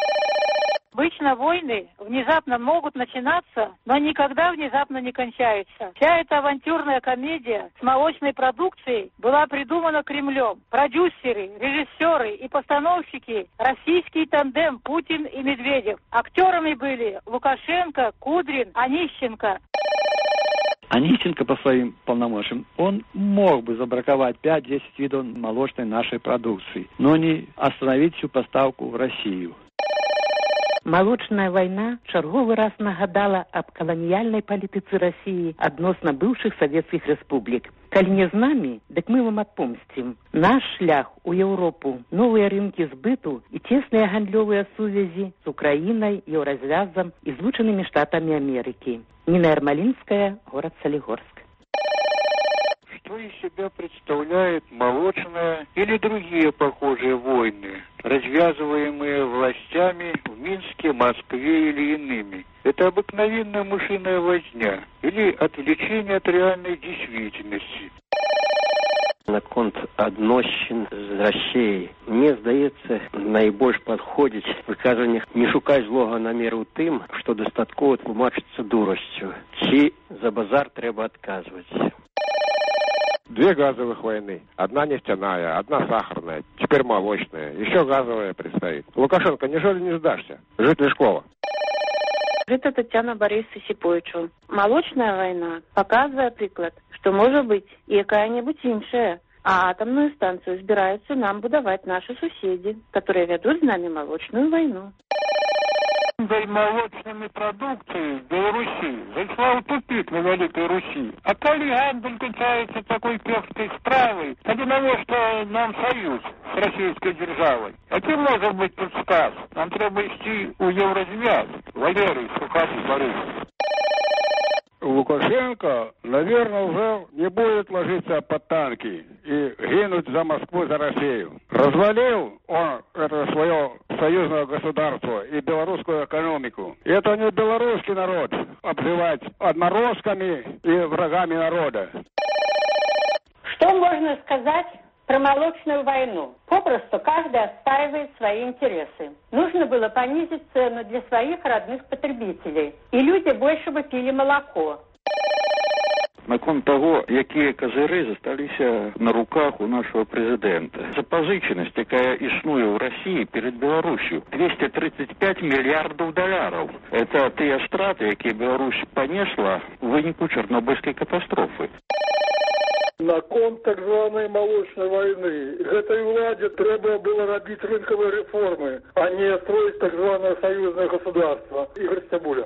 Обычно войны внезапно могут начинаться, но никогда внезапно не кончаются. Вся эта авантюрная комедия с молочной продукцией была придумана Кремлем. Продюсеры, режиссеры и постановщики – российский тандем Путин и Медведев. Актерами были Лукашенко, Кудрин, Онищенко. Онищенко по своим полномочиям, он мог бы забраковать пять-десять видов молочной нашей продукции, но не остановить всю поставку в Россию. Малочная вайна чарговы раз нагадала аб каланіяльнай палітыцы Расіі адносна быўшых савецкіх рэспублік. Калі не з намі, дык мы вам адпомсцім. Наш шлях у Еўропу, новыя рынкі збыту і цесныя гандлёвыя сувязі з Украінай, Еўразвязам і Злучанымі Штатамі Амерыкі. Нина Ермолинская, город Солигорск. Что из себя представляет молочная или другие похожие войны, развязываемые властями в Минске, Москве или иными? Это обыкновенная мышиная возня или отвлечение от реальной действительности? Наконт адносін з Расіяй, мне здаецца, найбольш падходзіць выказванне «не шукай злога намеру тым, што дастаткова тлумачыцца дурасцю». Ці за базар трэба адказваць. Две газовых войны. Одна нефтяная, одна сахарная, теперь молочная. Еще газовая предстоит. Лукашенко, неужели не сдашься? Житель школы. Это Татьяна Борисовна Сипойчу. Молочная война показывает приклад, что может быть и какая-нибудь іншая. А атомную станцию собираются нам будовать наши соседи, которые ведут с нами молочную войну. Молочными продукцией Беларуси зашла в тупик на Великой Руси. А коли Гандель кончается такой пёсткой справой, тогда на что нам союз с российской державой? Каким может быть подсказ? Нам треба идти у Евразвяз. Валерий Сухарий Борисович. Лукашенко, наверное, уже не будет ложиться под танки и гинуть за Москву, за Россию. Развалил он это свое союзное государство и белорусскую экономику. И это не белорусский народ обзывать одноросскими и врагами народа. Что можно сказать про молочную войну? Попросту каждый отстаивает свои интересы. Нужно было понизить цену для своих родных потребителей. И люди больше бы пили молоко. Наконт того, якія козыри засталіся на руках у нашего президента. Запозыченность, якая існуе в России перед Беларусью, двести тридцать пять миллиардов долларов. Это те страты, якія Беларусь понесла в вынику Чернобыльской катастрофы. Наконт так званой молочной войны. Этой владе треба было робить рынковые реформы, а не строить так званое союзное государство. Игорь Стебуля.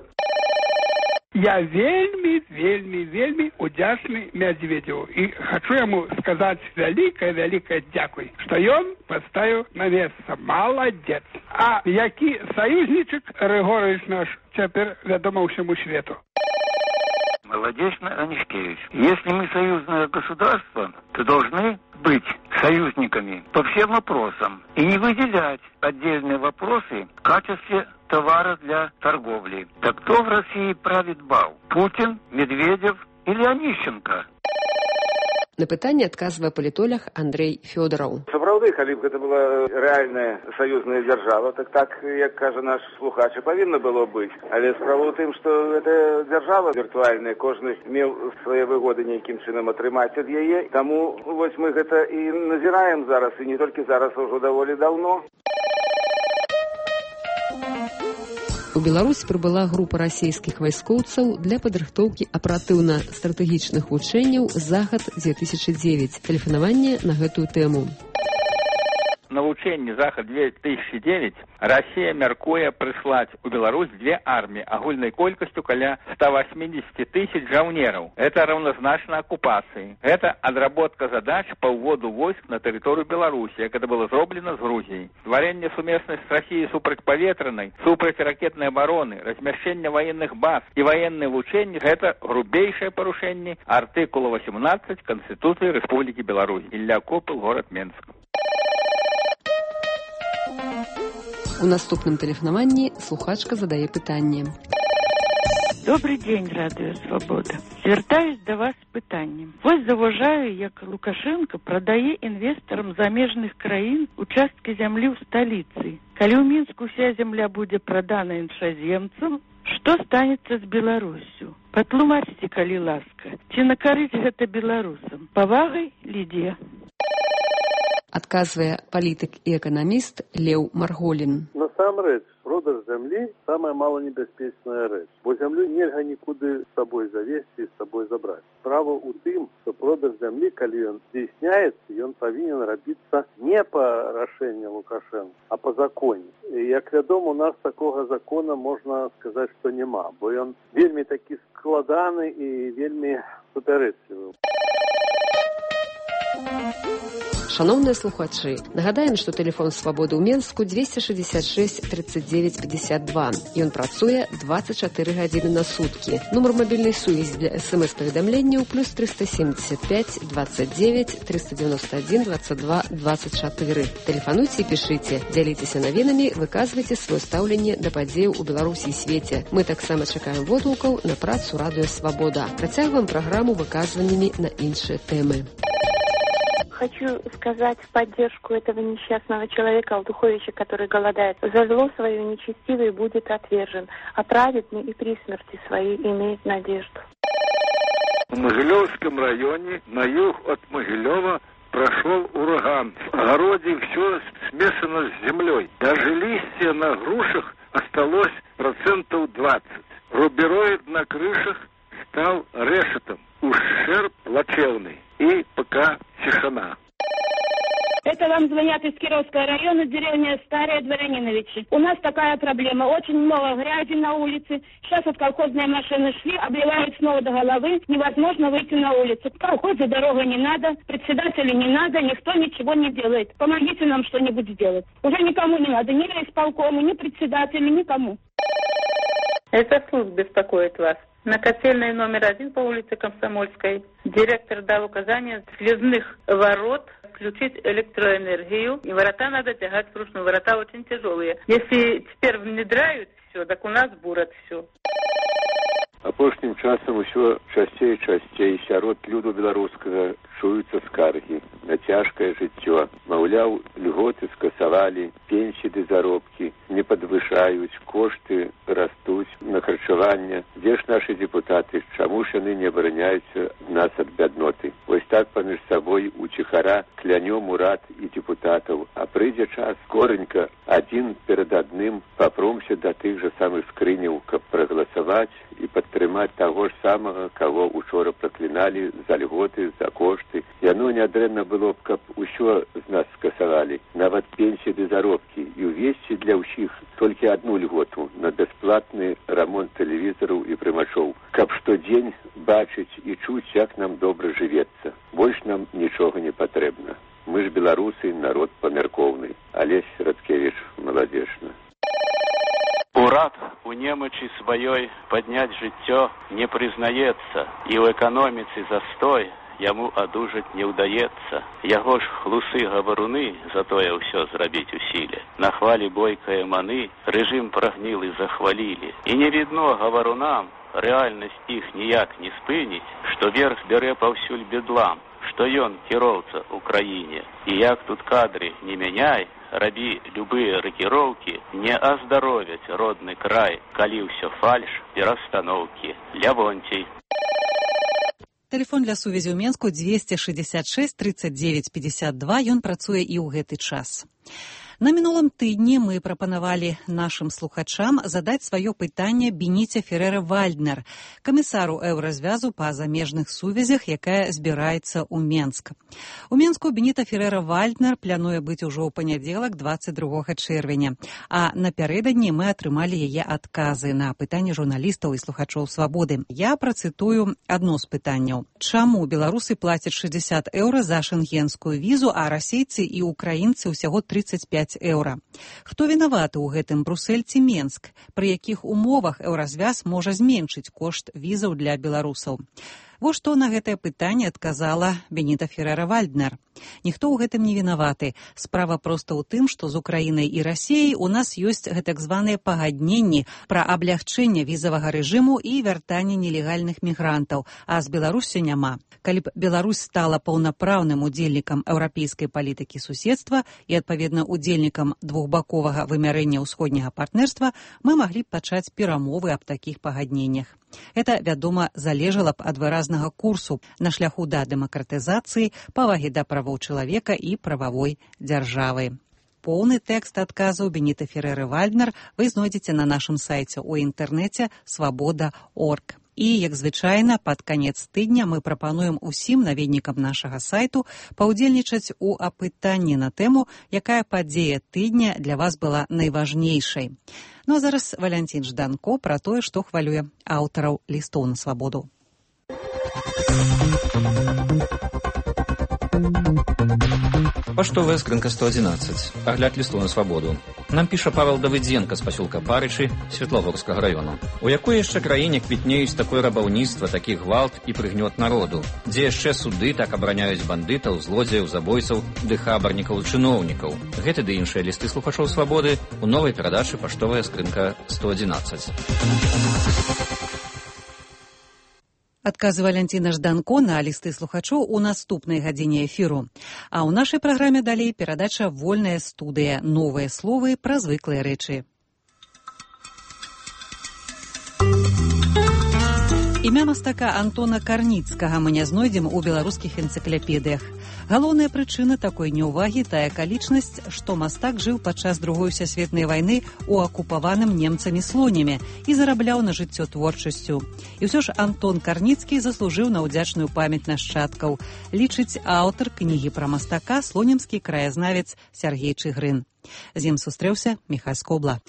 Я вельми, вельми, вельми удячны Медведеву. И хочу ему сказать великое-великое дякуй, что он поставил на место. Молодец. А який союзничек Григорович наш теперь ведомо всему свету. Молодечно, Анишкевич. Если мы союзное государство, то должны быть союзниками по всем вопросам и не выделять отдельные вопросы в качестве товара для торговли. Так кто в России правит бал? Путин, Медведев или Онищенко? На пытанне адказвае палітолог Андрей Фёдораў. Сапраўды, калі б гэта была рэальная саюзная дзяржава, так так, як кажа наш слухач, павінна было быць. Але справа ў тым, што гэта дзяржава віртуальная, кожны меў свае выгоды нейкім чынам атрымаць ад яе. Таму вось мы гэта і назіраем зараз, і не толькі зараз, а ўжо даволі даўно. У Беларусь прыбыла група расійскіх вайскоўцаў для падрыхтоўкі аператыўна-стратэгічных вучэнняў «Захад-две тысячи девять». Тэлефанаванне на гэтую тэму. На вучэнні «Захад-две тысячи девять» Россия мяркуе прыслаць у Беларусь две армии агульнай колькасцю каля ста восьмидесяти тысяч жаўнераў. Это равнозначна оккупации. Это отработка задач по уводу войск на территорию Беларуси, как это было зроблено с Грузией. Створение сумесной с Россией супрацьпаветранай, супрацьракетной обороны, размещение военных баз и военные вучэнні – это грубейшее порушение артикула восемнадцать Конституции Республики Беларусь. Илья Копыл, город Менск. У наступным тэлефанаванні слухачка задае пытанне. Добрый день, Радио Свобода. Звертаюсь до вас з пытаннем. Вось заважаю, як Лукашенко продае інвесторам замежных краін участкі зямлі ў сталіцы. Калі ў Мінску вся земля будзе продана іншаземцам, што станецца з Беларусю? Патлумачце, калі ласка, ці накарыць гэта беларусам? Павагай, Лідія. Адказвае палітык і эканаміст Леў Марголін. Насамрэч, продаж зямлі самая маланебяспечная рэч, бо зямлю нельга нікуды з сабой завесці і з сабой забраць. Справа ў тым, што продаж зямлі, калі ён здзяйсняецца, ён павінен рабіцца не па рашэнню Лукашенка, а па законе. І, як вядома, у нас такога закона можна сказаць, што няма, бо ён вельмі такі складаны і вельмі супярэчлівы. Шановныя слухачы, нагадаем, што тэлефон Свабоды ў Менску двести шестьдесят шесть тридцать девять пятьдесят два. Ён працуе двадцать четыре гадзіны на суткі. Нумар мабільнай сувязі для смс-паведамленняў плюс триста семьдесят пять двадцать девять триста девяносто один двадцать два двадцать четыре. Тэлефануйце і пішыце, дзяліцеся навінамі, выказвайце сваё стаўленне да падзеяў у Беларусі і свеце. Мы таксама чакаем водгукаў на працу Радыё Свабода. Працягваем праграму выказваннямі на іншыя тэмы. Хочу сказать в поддержку этого несчастного человека, Алдуховича, который голодает. За зло свое нечестивое будет отвержен, а праведный и при смерти своей имеет надежду. В Могилевском районе на юг от Могилева прошел ураган. В огороде все смешано с землей. Даже листья на грушах осталось процентов двадцать. Рубероид на крышах стал решетом. Ущерб плачевный. И пока тишина. Это вам звонят из Кировского района, деревня Старые Дворяниновичи. У нас такая проблема. Очень много грязи на улице. Сейчас вот колхозные машины шли, обливают снова до головы. Невозможно выйти на улицу. Колхозу дорога не надо, председателю не надо, никто ничего не делает. Помогите нам что-нибудь сделать. Уже никому не надо, ни райисполкому, ни председателю, никому. Это служба беспокоит вас. На котельной номер один по улице Комсомольской директор дал указание слезных ворот включить электроэнергию. И ворота надо тягать вручную. Ворота очень тяжелые. Если теперь внедряют все, так у нас бурят все. Апошнім часам усё часцей і часцей сярод люду беларускага чуюцца скаргі на цяжкае жыццё. Маўляў, льготы скасавалі, пенсіі ды заробкі не падвышаюць, кошты растуць на харчаванне. Дзе ж нашы депутаты? Чаму ж яны не абараняюцца нас ад бядноты? Вось так паміж сабой уціхара клянём урад і депутатаў. А прыйдзе час скоранька адзін перад адным папромся да тых жа самых скрыняў, каб прагаласаваць і падтрымаць таго ж самага, каго учора пракліналі за льготы, за кошты. Яно нядрэнна было б, каб усё з нас скасавалі, нават пенсіі ды заробкі, і ўвесці для ўсіх толькі адну льготу на бясплатны рамонт тэлевізараў і прымачоў, каб штодзень бачыць і чуць, як нам добра жывецца. Больш нам нічога не патрэбна. Мы ж беларусы, народ памяркоўны. Алесь Радкевіч, маладзешна. Урад у немочи своей поднять жыццё не признаецца, и в экономице застой яму одужать не удаецца. Яго ж хлусы-гаваруны затое ўсё зрабіць усілі. На хвалі бойкае маны рэжым прагнілы захвалілі. І не відно гаварунам, рэальнасць іх ніяк не спыніць, што верх бярэ паўсюль бедлам, што ён кіроўца ў краіне. І як тут кадры не мяняй, рабі любыя рокіроўкі, не аздаровяць родны край, калі ўсё фальш, перастаноўкі. Лявонцій. Тэлефон для сувязі ў Менску двести шестьдесят шесть тридцать девять пятьдесят два, ён працуе і ў гэты час. На мінулым тыдні мы прапанавалі нашым слухачам задаць сваё пытанне Беніце Феррера-Вальднер, камісару еўразвязу па замежных сувязях, якая збіраецца ў Менск. У Менску Беніта Феррера-Вальднер плануе быць ужо ў панядзелак двадцать другога чэрвеня, а напярэдадні мы атрымалі яе адказы на пытанні журналістаў і слухачоў «Свабоды». Я працытую адно з пытанняў. Чаму беларусы плацяць шестьдесят еўра за шенгенскую візу, а расейцы і украінцы ўсяго тридцать пять еўра? Хто вінаваты ў гэтым, Брусэль ці Менск? Пры якіх умовах еўразвяз можа зменшыць кошт візаў для беларусаў? Вось што на гэтае пытанне адказала Беніта Феррера-Вальднер. Ніхто ў гэтым не вінаваты. Справа проста ў тым, што з Украінай і Расіяй у нас ёсць гэтак званыя пагадненні пра аблягчэнне візавага рэжыму і вяртанне нелегальных мігрантаў, а з Беларусю няма. Калі б Беларусь стала паўнапраўным удзельнікам еўрапейскай палітыкі суседства і, адпаведна, удзельнікам двухбаковага вымярэння ўсходняга партнерства, мы маглі б пачаць перамовы аб такіх пагадненнях. Это, вядома, залежала б ад выразнага курсу на шляху да дэмакратызацыі, павагі да правоў чалавека і прававой дзяржавы. Поўны тэкст адказаў Беніты Ферреры-Вальднер вы знойдзеце на нашым сайце ў інтэрнэце свабода точка орг. І, як звычайна, пад канец тыдня мы прапануем усім наведнікам нашага сайту паўдзельнічаць у апытанні на тэму, якая падзея тыдня для вас была найважнейшай. Ну а зараз Валянцін Жданко пра тое, што хвалюе аўтараў лістоў на свабоду. Паштовая скрынка сто одиннадцать. Агляд лісту на свабоду. Нам піша Павел Давыдзенко з пасёлка Парычы Светлогорскага раёну. У якой яшчэ краіне квітнеюць такое рабаўніцтва, такі гвалт і прыгнёт народу, дзе яшчэ суды так абараняюць бандытаў, злодзеяў, забойцаў, ды хабарнікаў і чыноўнікаў. Гэты ды іншыя лісты слухачоў свабоды у новай перадачы Паштовая скрынка сто одиннадцать. Адказы Валянціна Жданко на лісты слухачоў у наступнай гадзіне эфіру. А ў нашай праграме далей перадача «Вольная студыя. Новыя словы пра звыклыя рэчы». Імя мастака Антона Карніцкага мы не знойдзем у беларускіх энцыклапедыях. Галоўная прычына такой няўвагі тая акалічнасць, што мастак жыў падчас Другой сусветнай вайны ў акупаваным немцамі Слонеме і зарабляў на жыццё творчасцю. І ўсё ж Антон Карніцкі заслужыў на ўдзячную памяць нашчадкаў, лічыць аўтар кнігі пра мастака слонемскі краязнавец Сяргей Чыгрын. З ім сустрэўся Міхась Скобла.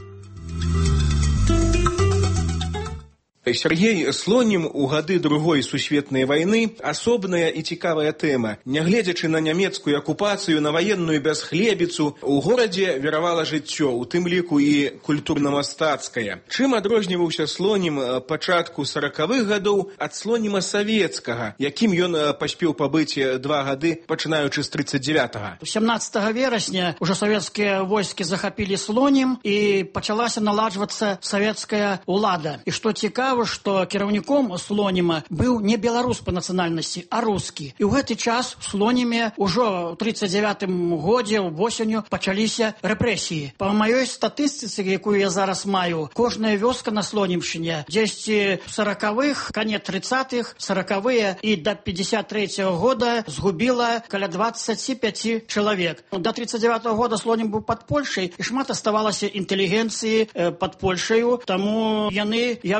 Сергей, Слонім у гады Другой сусветнай вайны асобная і цікавая тэма. Нягледзячы на нямецкую акупацыю, на ваенную бясхлебіцу, у горадзе віравала жыццё, у тым ліку і культурна-мастацкае. Чым адрозніваўся Слонім пачатку саракавых гадоў ад Слоніма савецкага, якім ён паспеў пабыць два гады, пачынаючы з тридцать девятага? семнадцатага верасня ўжо савецкія войскі захапілі Слонім і пачалася наладжвацца савецкая ўлада. І што цікава, што кіраўніком Слоніма быў не беларус па нацыянальнасці, а рускі. І ў гэты час у Слоніме ўжо ў тридцать девятым годзе восенню пачаліся рэпрэсіі. Па маёй статыстыцы, якую я зараз маю, кожная вёска на Слонімшчыне дзесьці сорокавых, канец тридцатых, сорокавыя і да пятьдесят третьего года згубіла каля двадцать пять чалавек. До тридцать девятого года Слонім быў пад Польшай, і шмат аставалася інтэлігенцыі пад Польшаю, таму яны як бы праходзілі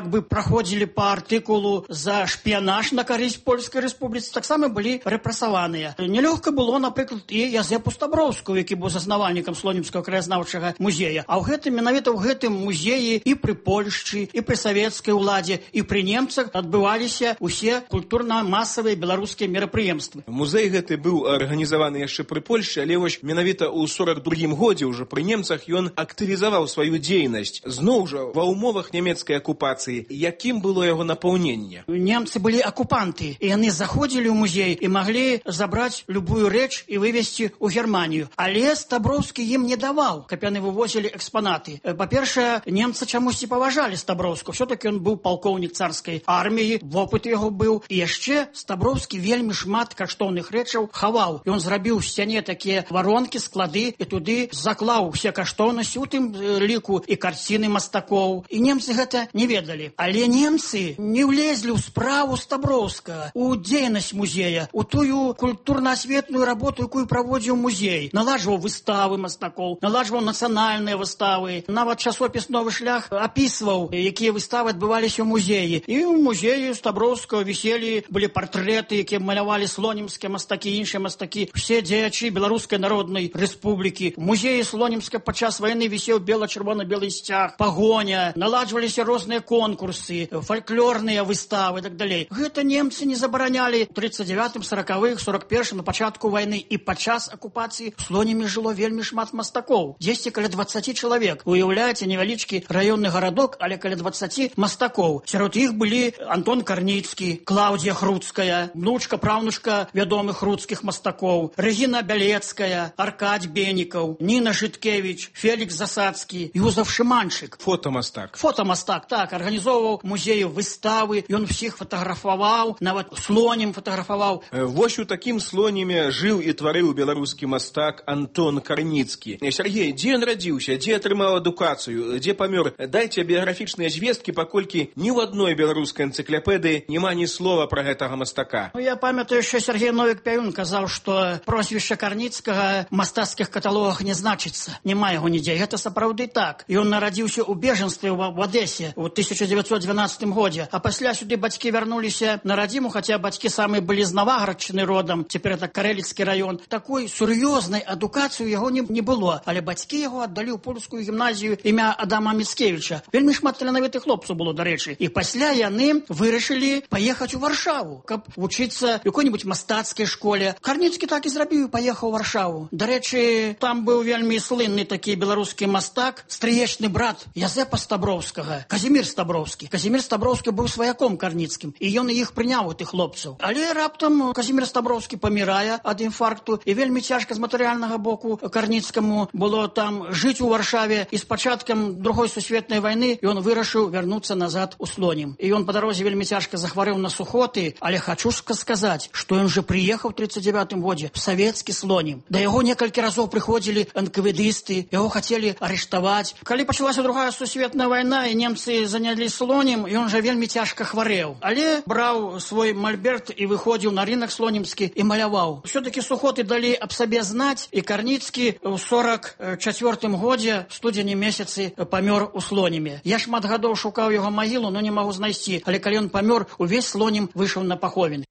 праходзілі па артыкулу за шпіянаж на карысць Польскай Рэспубліцы, таксама былі рэпрэсаваныя. Нелёгка было, напрыклад, і Язэпу Стаброўскую, які быў заснавальнікам Слонімскага краязнаўчага музея. А ў гэтым, менавіта ў гэтым музеі і пры Польшчы, і пры савецкай уладзе, і пры немцах адбываліся ўсе культурна-масавыя беларускія мерапрыемствы. Музей гэты быў арганізаваны яшчэ пры Польшчы, але вось менавіта ў сорак другім годзе ўжо пры немцах ён актывізаваў сваю дзейнасць. Зноў жа ва ўмовах нямецкай акупацыі. Якім было яго напаўненне? Немцы былі акупанты, і яны заходзілі ў музей і маглі забраць любую рэч і вывезці ў Германію. Але Стаброўскі ім не даваў, каб яны вывозілі экспанаты. Па-першае, немцы чамусьці паважалі Стаброўску. Все-таки ён быў палкоўнік царскай арміі, вопыт яго быў. І яшчэ Стаброўскі вельмі шмат каштоўных рэчаў хаваў. Ён зрабіў у сцяне такія варонкі, склады, і туды заклаў усе каштоўнасці, у тым ліку і карціны мастакоў. І немцы гэта не ведалі. Але немцы не влезлі ў справу Стаброўскага, у дзейнасць музея, у тую культурна-асветную работу, якую праводзіў музей. Наладжваў выставы мастакоў, наладжваў нацыянальныя выставы. Нават часопіс «Новы шлях» апісваў, якія выставы адбываліся ў музеі. І ў музеі Стаброўскага віселі, былі партрэты, якія малявалі слонімскія мастакі, іншыя мастакі, все дзеячы Беларускай народнай рэспублікі. У музеі Слонімска падчас вайны вісеў бела-чырвона-белы сцяг, пагоня, наладжваліся розныя конкурсы, фальклорныя выставы і так далей. Гэта немцы не забаранялі ў тридцать девятым, сорокавых, сорок первым, на пачатку вайны, і падчас акупацыі в Слоніме жыло вельмі шмат мастакоў. Дзесьці каля двадцати чалавек. Уяўляеце, невялічкі раённы гарадок, але каля двадцати мастакоў. Сярод іх былі Антон Карніцкі, Клаўдзія Хруцкая, внучка, праўнучка вядомых хруцкіх мастакоў, Рэгіна Бялецкая, Аркадзь Бенікаў, Ніна Жыткевіч, Фелікс Засадскі, Юзаф Шыманчык. Фотамастак. Фотамастак, так, арганізоўваў музею выставы, ён усіх фатаграфаваў, нават Слонім фатаграфаваў. Вось у такім Слоніме жыў і тварыў беларускі мастак Антон Карніцкі. Сергей, дзе ён радзіўся, дзе атрымаў адукацыю, дзе памёр? Дайце біяграфічныя звесткі, паколькі ні ў адной беларускай энцыклапедыі няма ні слова пра гэтага мастака. Ну, я памятаю, що Сергей Новік-Пяюн казаў, што прозвішча Карніцкага в мастацкіх каталогах не значыцца. Няма яго нідзе. Гэта сапраўды так. Ён нарадзіўся ў бежанстве в Одессе ў тысяча девятьсот двенадцатым годзе, а пасля сюды бацькі вярнуліся на радзіму, хаця бацькі самыя былі з Наваградчыны родам, цяпер это Карэліцкі раён. Такой сур'ёзнай адукацыі яго не, не было, але бацькі яго аддалі ў польскую гімназію імя Адама Міцкевіча. Вельмі шмат таленавітых хлопцаў было, дарэчы. І пасля яны вырашылі паехаць у Варшаву, каб вучыцца в якой-нибудь мастацкай школе. Карніцкі так і зрабіў, паехаў у Варшаву. Дарэчы, там быў вельмі слынны такі беларускі мастак, стрыечны брат Язэпа Стаброўскага, Казімір Стаброўскі. Казімір Стаброўскі быў сваяком Карніцкім, і ён іх прыняў, тых хлопцаў. Але раптам Казімір Стаброўскі памірае ад інфаркту, і вельмі цяжка з матэрыяльнага боку Карніцкаму было там жыць у Варшаве, і з пачаткам другой сусветнай вайны ён вырашыў вярнуцца назад у Слонім. І ён па дарозе вельмі цяжка захварэў на сухоты, але хачу сказаць, што ён жа прыехаў у тридцать девятым годзе в савецкі Слонім. Да яго некалькі разоў прыходзілі энкавэдысты, яго хацелі арыштаваць. Калі пачалася другая сусветная вайна і немцы занялі Слонім, ён жа вельмі цяжка хварэў. Але браў свой мольберт і выходзіў на рынок слонімскі і маляваў. Все-таки сухоты далі аб сабе знаць, і Карніцкі ў сорок четвёртым годзе в студзені месяцы памёр у Слоніме. Я шмат гадоў шукаў яго магілу, но не магу знайсці, але калі ён памёр, увесь Слонім выйшаў на паховіны.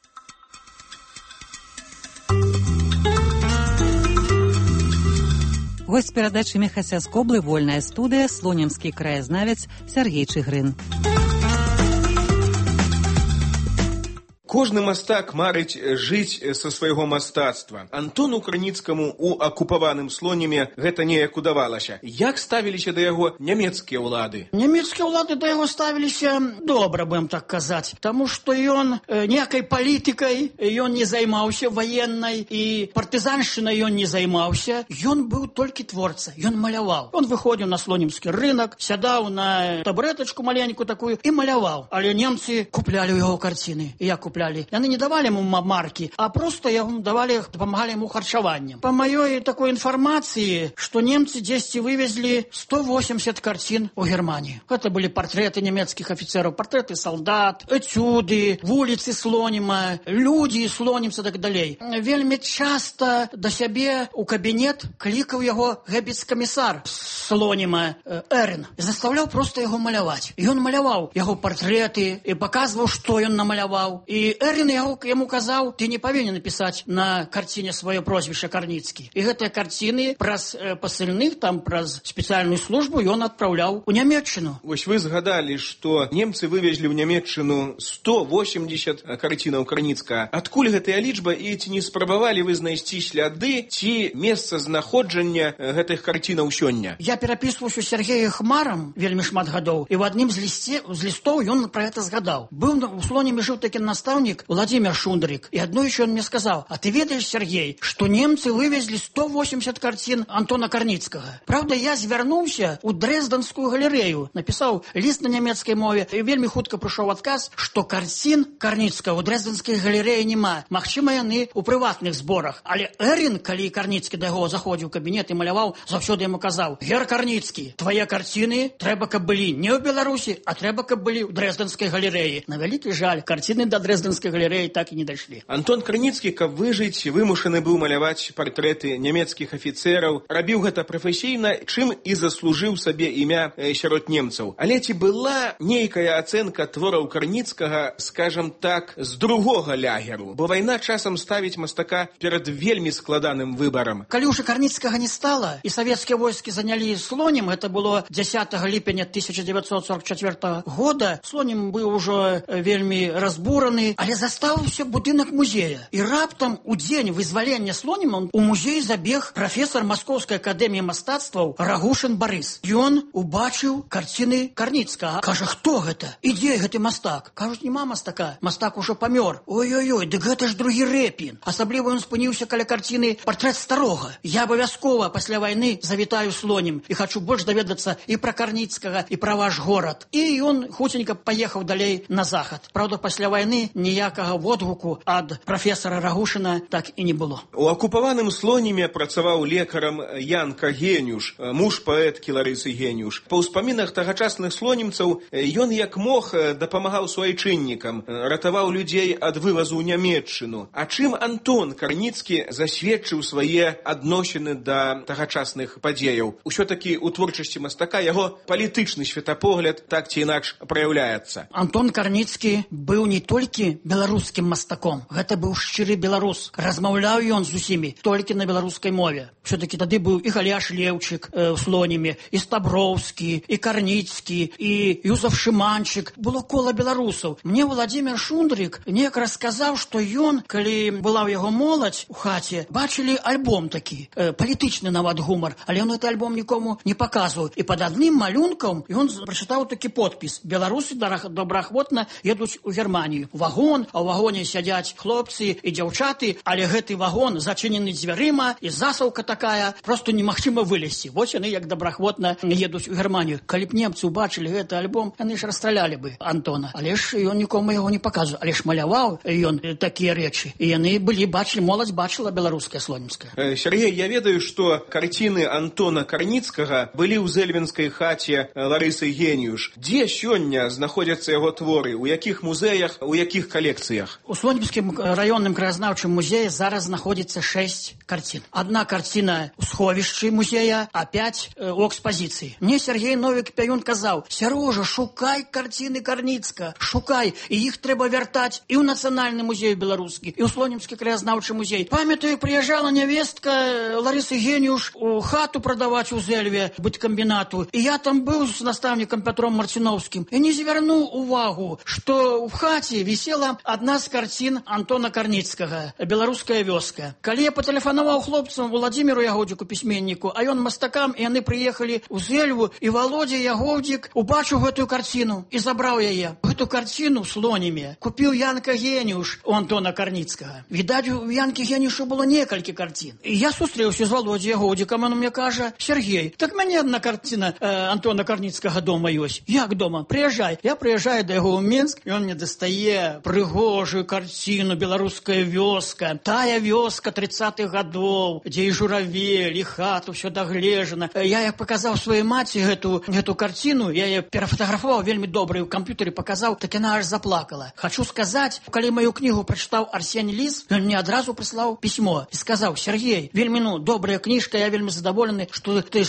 Гость перадачы Міхася Скоблы, вольная студыя, слонімскі краязнавец Сергей Чыгрын. Кожны мастак марыць жыць са свайго мастацтва. Антону Карніцкаму у акупаваным Слоніме гэта неяк удавалася. Як ставіліся да яго нямецкія ўлады? Нямецкія ўлады да яго ставіліся добра, будем так казаць, таму што ён некай палітыкай, ён не займаўся ваеннай, і партызаншчынай ён не займаўся. Ён быў толькі творца, ён маляваў. Он выходзіў на слонімскі рынок, сядаў на табурэтачку маленькую такую і маляваў. Але немцы куплялі ў яго карціны. І я купляў. Яны не давалі яму маркі, а просто яму давалі, дапамагалі яму харчаваннем. Па маёй такой інфармацыі, што немцы дзесьці вывезлі сто восемьдесят карцін у Германію. Гэта былі партрэты нямецкіх афіцераў, партрэты салдат, этюды, вуліцы Слоніма, людзі слонімца, так далей. Вельмі часта да сябе ў кабінет клікаў яго гэбіц-камісар. слоніма Эрин заставляў проста яго маляваць. Ён маляваў яго партрэты і паказваў, што ён намаляваў. І Эрин яго, яму казаў, ты не павінен напісаць на карціне сваё прозвішча Карніцкі. І гэтыя карціны праз э, пасыльных, там праз спецыяльную службу ён адпраўляў у Нямецчыну. Вось вы згадалі, што немцы вывезлі ў Нямецчыну сто восемьдесят карцінаў Карніцкага. Адкуль гэтая лічба і ці не спрабавалі вы знайсці сляды ці месца знаходжання гэтых карцінаў сёння? Я перапісваўся Сергея Хмарам вельмі шмат гадоў, і в адным з, лісце, з лістоў ён пра гэта згадаў. Быў у Слоніме жыў такі настаўнік Владимир Шундрик, і адно еще он мне сказал: а ты ведаешь, Сергей, что немцы вывезли сто восемьдесят картин Антона Карніцкага? Правда, я звярнуўся у Дрезденскую галерею, написал лист на немецкой мове, и вельмі хутка пришел отказ, что картин Карніцкага у Дрезденской галереи нема. Магчыма, яны у прыватных зборах. Але Эрин, калі Карніцкі да яго заходзіў у кабінет і маляваў, заўсёды яму казаў: Гер Карніцкі, твае карціны трэба, каб былі не ў Беларусі, а трэба, каб былі ў Дрезденской галереі. На вялікі жаль, карціны да Дрезденской галереі так і не дайшлі. Антон Карніцкі, каб выжыць, вымушаны быў маляваць партрэты нямецкіх афіцэраў, рабіў гэта прафесійна, чым і заслужыў сабе імя сярод немцаў. Але ці была нейкая ацэнка твораў Карніцкага, скажам так, з другога лягеру? Бо вайна часам ставіць мастака перад вельмі складаным выбарам. Калі ўжо Карніцкага не стала, і савецкія войскі занялі Слонім, гэта было дзясятага ліпеня тысяча девятьсот сорок четвёртого года, Слонім быў ужо вельмі разбураны, але застаўся будынак музея. І раптам у дзень вызвалення Слоніма у музей забег прафесор Маскоўскай акадэміі мастацтваў Рагушын Барыс. Ён убачыў карціны Карніцкага. Кажа: хто гэта? І дзе гэты мастак? Кажуць: нема мастака, мастак ужо памёр. Ой-ой-ой, дык гэта ж другі Рэпін. Асабліва ён спыніўся каля карціны «Партрэт старога». Я абавязкова пасля вайны завітаю Слонім і хачу больш даведацца і пра Карніцкага, і пра ваш горад. І ён хуценька паехаў далей на захад. Правда, пасля вайны ніякага водгуку ад прафесара Рагушына так і не было. У акупаваным Слоніме працаваў лекарам Янка Генюш, муж паэткі Ларысы Генюш. Па ўспамінах тагачасных слонімцаў ён як мог дапамагаў суайчыннікам, ратаваў людзей ад вывазу ў Нямецчыну. А чым Антон Карніцкі засведчыў свае адносіны да тагачасных падзеяў? Усё-такі у творчасці мастака яго палітычны светапогляд так ці інакш праяўляецца. Антон Карніцкі быў не толькі беларускім мастаком, гэта быў шчыры беларус. Размаўляў ён з усімі толькі на беларускай мове. Все-таки тады быў і Галяш Леўчык э, ў Слоніме, і Стаброўскі, і Карніцкі, і Юзаф Шыманчык. Было кола беларусаў. Мне Владимир Шундрик неяк расказаў, што ён, калі была ў яго моладзь у хаце, бачылі альбом такі, э, палітычны нават гумар, але ён гэты альбом нікому не паказваў. І пад адным малюнкам ён прачытаў такі подпіс: беларусы добраахвотна едуць у Германію. Вагон, а ў вагоне сядзяць хлопцы і дзяўчаты, але гэты вагон зачынены дзвярыма, і засаўка такая, просто немагчыма вылезці. Вось яны як добраахвотна едуць у Германію. Калі б немцы убачылі гэты альбом, яны ж расстралялі бы Антона. Але ж ён нікому яго не паказваў. Але ж маляваў ён такія рэчы. І яны былі, бачылі, моладзь бачыла беларуская, слонімская. Сергей, я ведаю, што карціны Антона Карніцкага былі ў зэльвенскай хаце Ларысы Генюш. Дзе сёння знаходзяцца яго творы? У якіх музеях, у якіх калекцыях? У Слонімскім раённым краязнаўчым музеі зараз знаходзіцца шэсць карцін. Адна карціна ў сховішчы музея, а пяць э, у экспазіцыі. Мне Сергей Новік-Пяюн казаў: Сярожа, шукай карціны Карніцкага, шукай, і іх трэба вяртаць і ў Нацыянальны музей беларускі, і ў Слонімскі краязнаўчы музей. Памятаю, прыязджала нявестка Ларысы Генюш у хату прадаваць у Зэльве быткамбінату, і я там быў з настаўнікам Пятром Марціновскім, і не звярнуў увагу, што ў хаце вісела адна з карцін Антона Карніцкага, беларуская вёска. Калі я патэлефанаваў хлопцам Владимиру Ягодзіку, пісьменніку, а ён мастакам, і яны прыехалі ў Зэльву, і Володя Ягодзік убачыў гэтую карціну і забраў яе. Гэту карціну в Слоніме купіў Янка Генюш у Антона Карніцкага. Відаць, у Янкі Генюшу было некалькі карцін. І я сустрэўся з Володзей Ягодзікам, он мне кажа: Сергей, так мяне адна карціна э, Антона Карніцкага дома ёсць. Як дома? Прыязджай. Я прыязджаю да яго ў Мінск, і он мне дастае прыгожую карціну «Беларуская вёска». Тая вёска тридцатых гадоў, дзе і журавель, і хату, ўсё дагледжана. Я як паказаў сваёй маці гэту, гэту карціну, я яе перафатаграфаваў вельмі добра, і ў камп'ютары паказаў, так яна аж заплакала. Хачу сказаць, калі маю кнігу прачытаў Арсень Ліс, ён мне адразу прыслаў пісьмо і сказаў: Сергей, вельмі ну добрая кніжка, я вельмі задаволены, што ты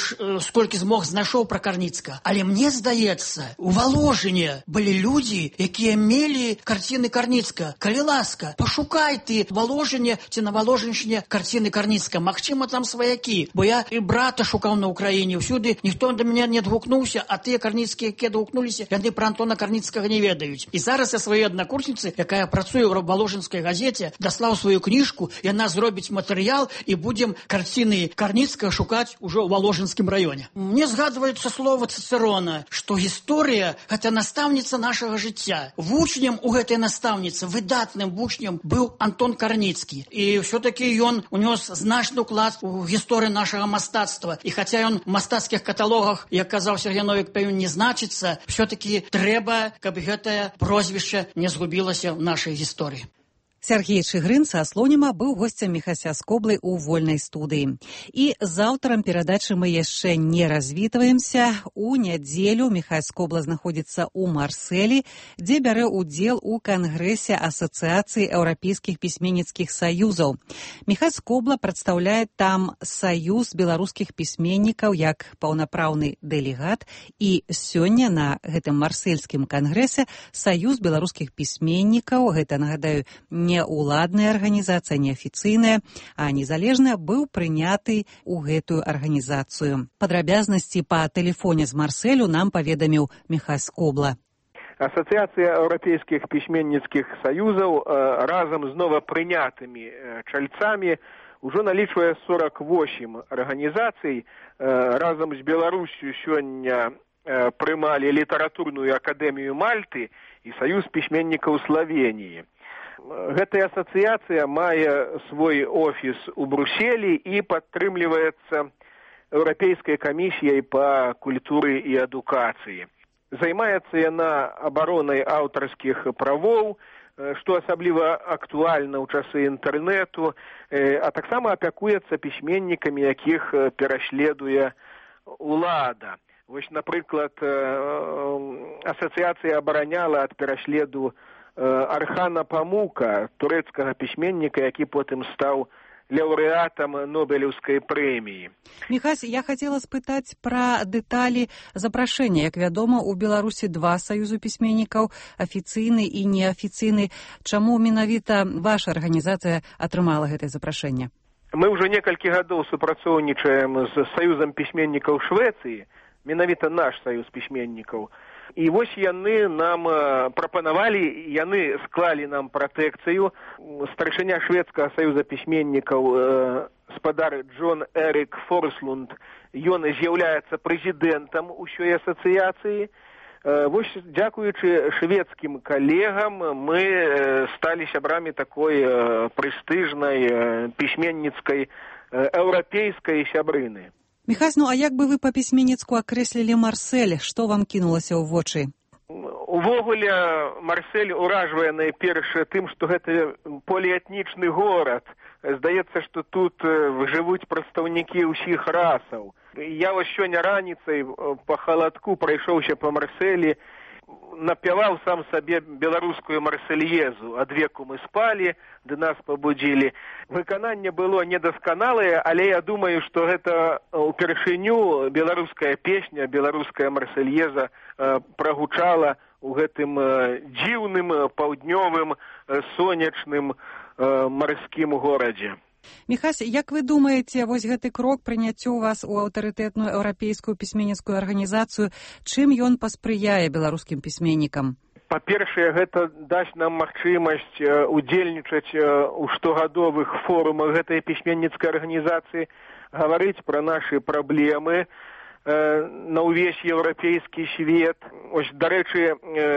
ж э, сколько змог знайшоў пра Карніцкага. Але мне здаецца, у Воложыне былі людзі, якія мелі карціны Карніцкага. Калі ласка, пашукай ты в Воложыне ці на Воложыншчыне карціны Карніцкага. Магчыма, там сваякі, бо я і брата шукаў на Украіне. Усюды ніхто да мяне не адгукнуўся, а тыя карніцкія, якія адгукнуліся, яны пра Антона Карніцкага не ведаюць. І зараз я сваёй аднакурсніцы, якая працуе ў Воложынскай газеце, даслаў сваю кніжку, яна зробіць матэрыял і будзем карціны Карніцкага шукаць ужо ў Воложынскім раёне. Мне згадваюцца слова Цицерона, што гісторыя – гэта настаўніца нашага жыцця. Вучнем у гэтай настаўніцы, выдатным вучнем быў Антон Карніцкі. І ўсё-такі ён унёс значны ўклад у гісторыю нашага мастацтва. І хаця ён у мастацкіх каталогах, як казаў Сергей Новік, пэўна не значыцца, ўсё-такі трэба, каб гэтае прозвішча не згубілася ў нашай гісторыі. Сергей Чыгрын са Слоніма быў госцем Міхася Скоблы ў вольнай студыі. І з аўтарам перадачы мы яшчэ не развітваемся. У нядзелю Міхай Скобла знаходзіцца ў Марсэлі, дзе бярэ ўдзел у кангрэсе Асацыяцыі еўрапейскіх пісьменніцкіх саюзаў. Міхай Скобла прадстаўляе там саюз беларускіх пісьменнікаў як паўнапраўны дэлегат, і сёння на гэтым марсельскім кангрэсе саюз беларускіх пісьменнікаў, гэта, нагадаю, не уладная арганізацыя, не афіцыйная, а незалежная, быў прыняты ў гэтую арганізацыю. Падрабязнасці па тэлефоне з Марсэлю нам паведаміў Міхай Скобла. Асацыяцыя еўрапейскіх пісьменніцкіх саюзаў разам з новапрынятымі чальцамі ўжо налічвае сорок восемь арганізацый. Разам з Беларусью сёння прымалі літаратурную акадэмію Мальты і саюз пісьменнікаў Славеніі. Гэтая асацыяцыя мае свой офіс у Брюсселі і падтрымліваецца Еўрапейскай камісіяй па культуры і адукацыі. Займаецца яна абаронай аўтарскіх правоў, што асабліва актуальна ў часы інтэрнэту, а таксама апякуецца пісьменнікамі, якіх пераследуе ўлада. Вось, напрыклад, асацыяцыя абараняла ад пераследу Архана Памука, турэцкага пісьменніка, які потым стаў лаўрэатам Нобелеўскай прэміі. Міхась, я хацела спытаць пра дэталі запрашэння. Як вядома, у Беларусі два саюзу пісьменнікаў, афіцыйны і неафіцыйны. Чаму менавіта ваша арганізацыя атрымала гэтае запрашэнне? Мы ўжо некалькі гадоў супрацоўнічаем з саюзам пісьменнікаў Швецыі, менавіта наш саюз пісьменнікаў. І вось яны нам прапанавалі, яны склалі нам пратэкцыю. Старшыня шведскага саюза пісьменнікаў, спадар Джон Эрик Форслунд, ён з'яўляецца прэзідэнтам усёй асацыяцыі. Вось, дзякуючы шведскім калегам, мы сталі сябрамі такой прэстыжнай пісьменніцкай еўрапейскай сябрыны. Міхась, ну а як бы вы па-пісьменніцку акрэслілі Марсель? Што вам кінулася ў вочы? Увогуле, Марсель уражвае найперш тым, што гэта поліэтнічны горад. Здаецца, што тут жывуць прадстаўнікі ўсіх расаў. Я вось сёння раніцай па халадку прайшоўся па Марселі, напяваў сам сабе беларускую марсельезу. Адвеку мы спалі, ды нас пабудзілі. Выкананне было недасканалае, але я думаю, што гэта ўпершыню беларуская песня, беларуская марсельеза прагучала у гэтым дзіўным паўднёвым сонечным марскім горадзе. Міхась, як вы думаеце, вось гэты крок прыняццю вас у аўтарытэтную еўрапейскую пісьменніцкую арганізацыю, чым ён паспрыяе беларускім пісьменнікам? Па-першае, гэта дасць нам магчымасць удзельнічаць у штогадовых форумах гэтай пісьменніцкай арганізацыі, гаварыць пра нашы праблемы на ўвесь еўрапейскі свет. Ось, дарэчы,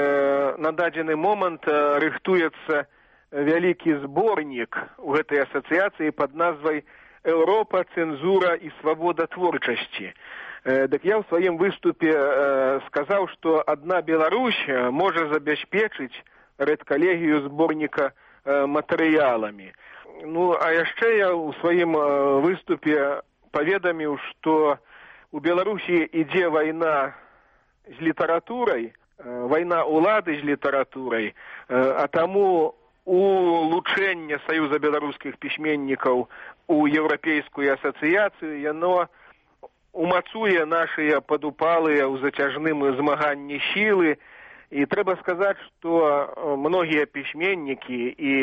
на дадзены момант рыхтуецца вялікі зборнік у гэтай асацыяцыі пад назвай «Еўропа, цэнзура і свабода творчасці». Так я ў сваім выступе сказаў, што адна Беларусь можа забяспечыць рэдкалегію зборніка матэрыяламі. Ну, а яшчэ я ў сваім выступе паведаміў, што у Беларусі ідзе вайна з літаратурай, вайна ўлады з літаратурай, а таму улучшэнне Саюза беларускіх пісьменнікаў у еўрапейскую асацыяцыю, яно умацуе нашыя падупалыя ў зацяжным змаганні сілы. І трэба сказаць, што многія пісьменнікі і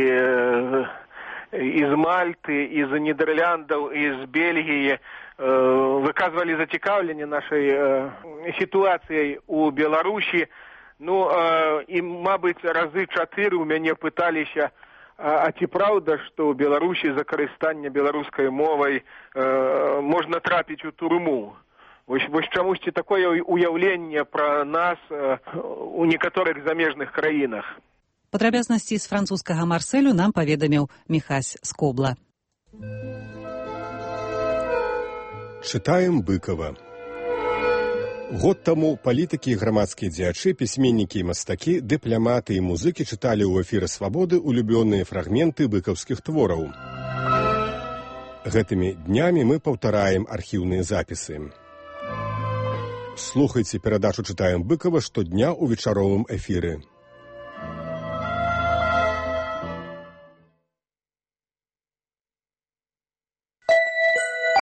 з Мальты, і з Нідэрляндаў, і з Бельгіі выказвалі зацікаўленне нашай сітуацыяй у Беларусі. Ну, і, мабыць, разы чатыры ў мяне пыталіся, а ці праўда, што ў Беларусі за карыстанне беларускай мовай можна трапіць у турму? Вось, вось чамусьці такое уяўленне пра нас у некаторых замежных краінах. Падрабязнасці з французскага Марсэлю нам паведаміў Міхась Скобла. Чытаем Быкова. Год таму палітыкі і грамадскія дзеячы, пісьменнікі і мастакі, дыпламаты і музыкі чыталі ў эфіры «Свабоды» улюбёныя фрагменты быкаўскіх твораў. Гэтымі днямі мы паўтараем архіўныя запісы. Слухайце перадачу «Чытаем Быкова» штодня ў вечаровым эфіры.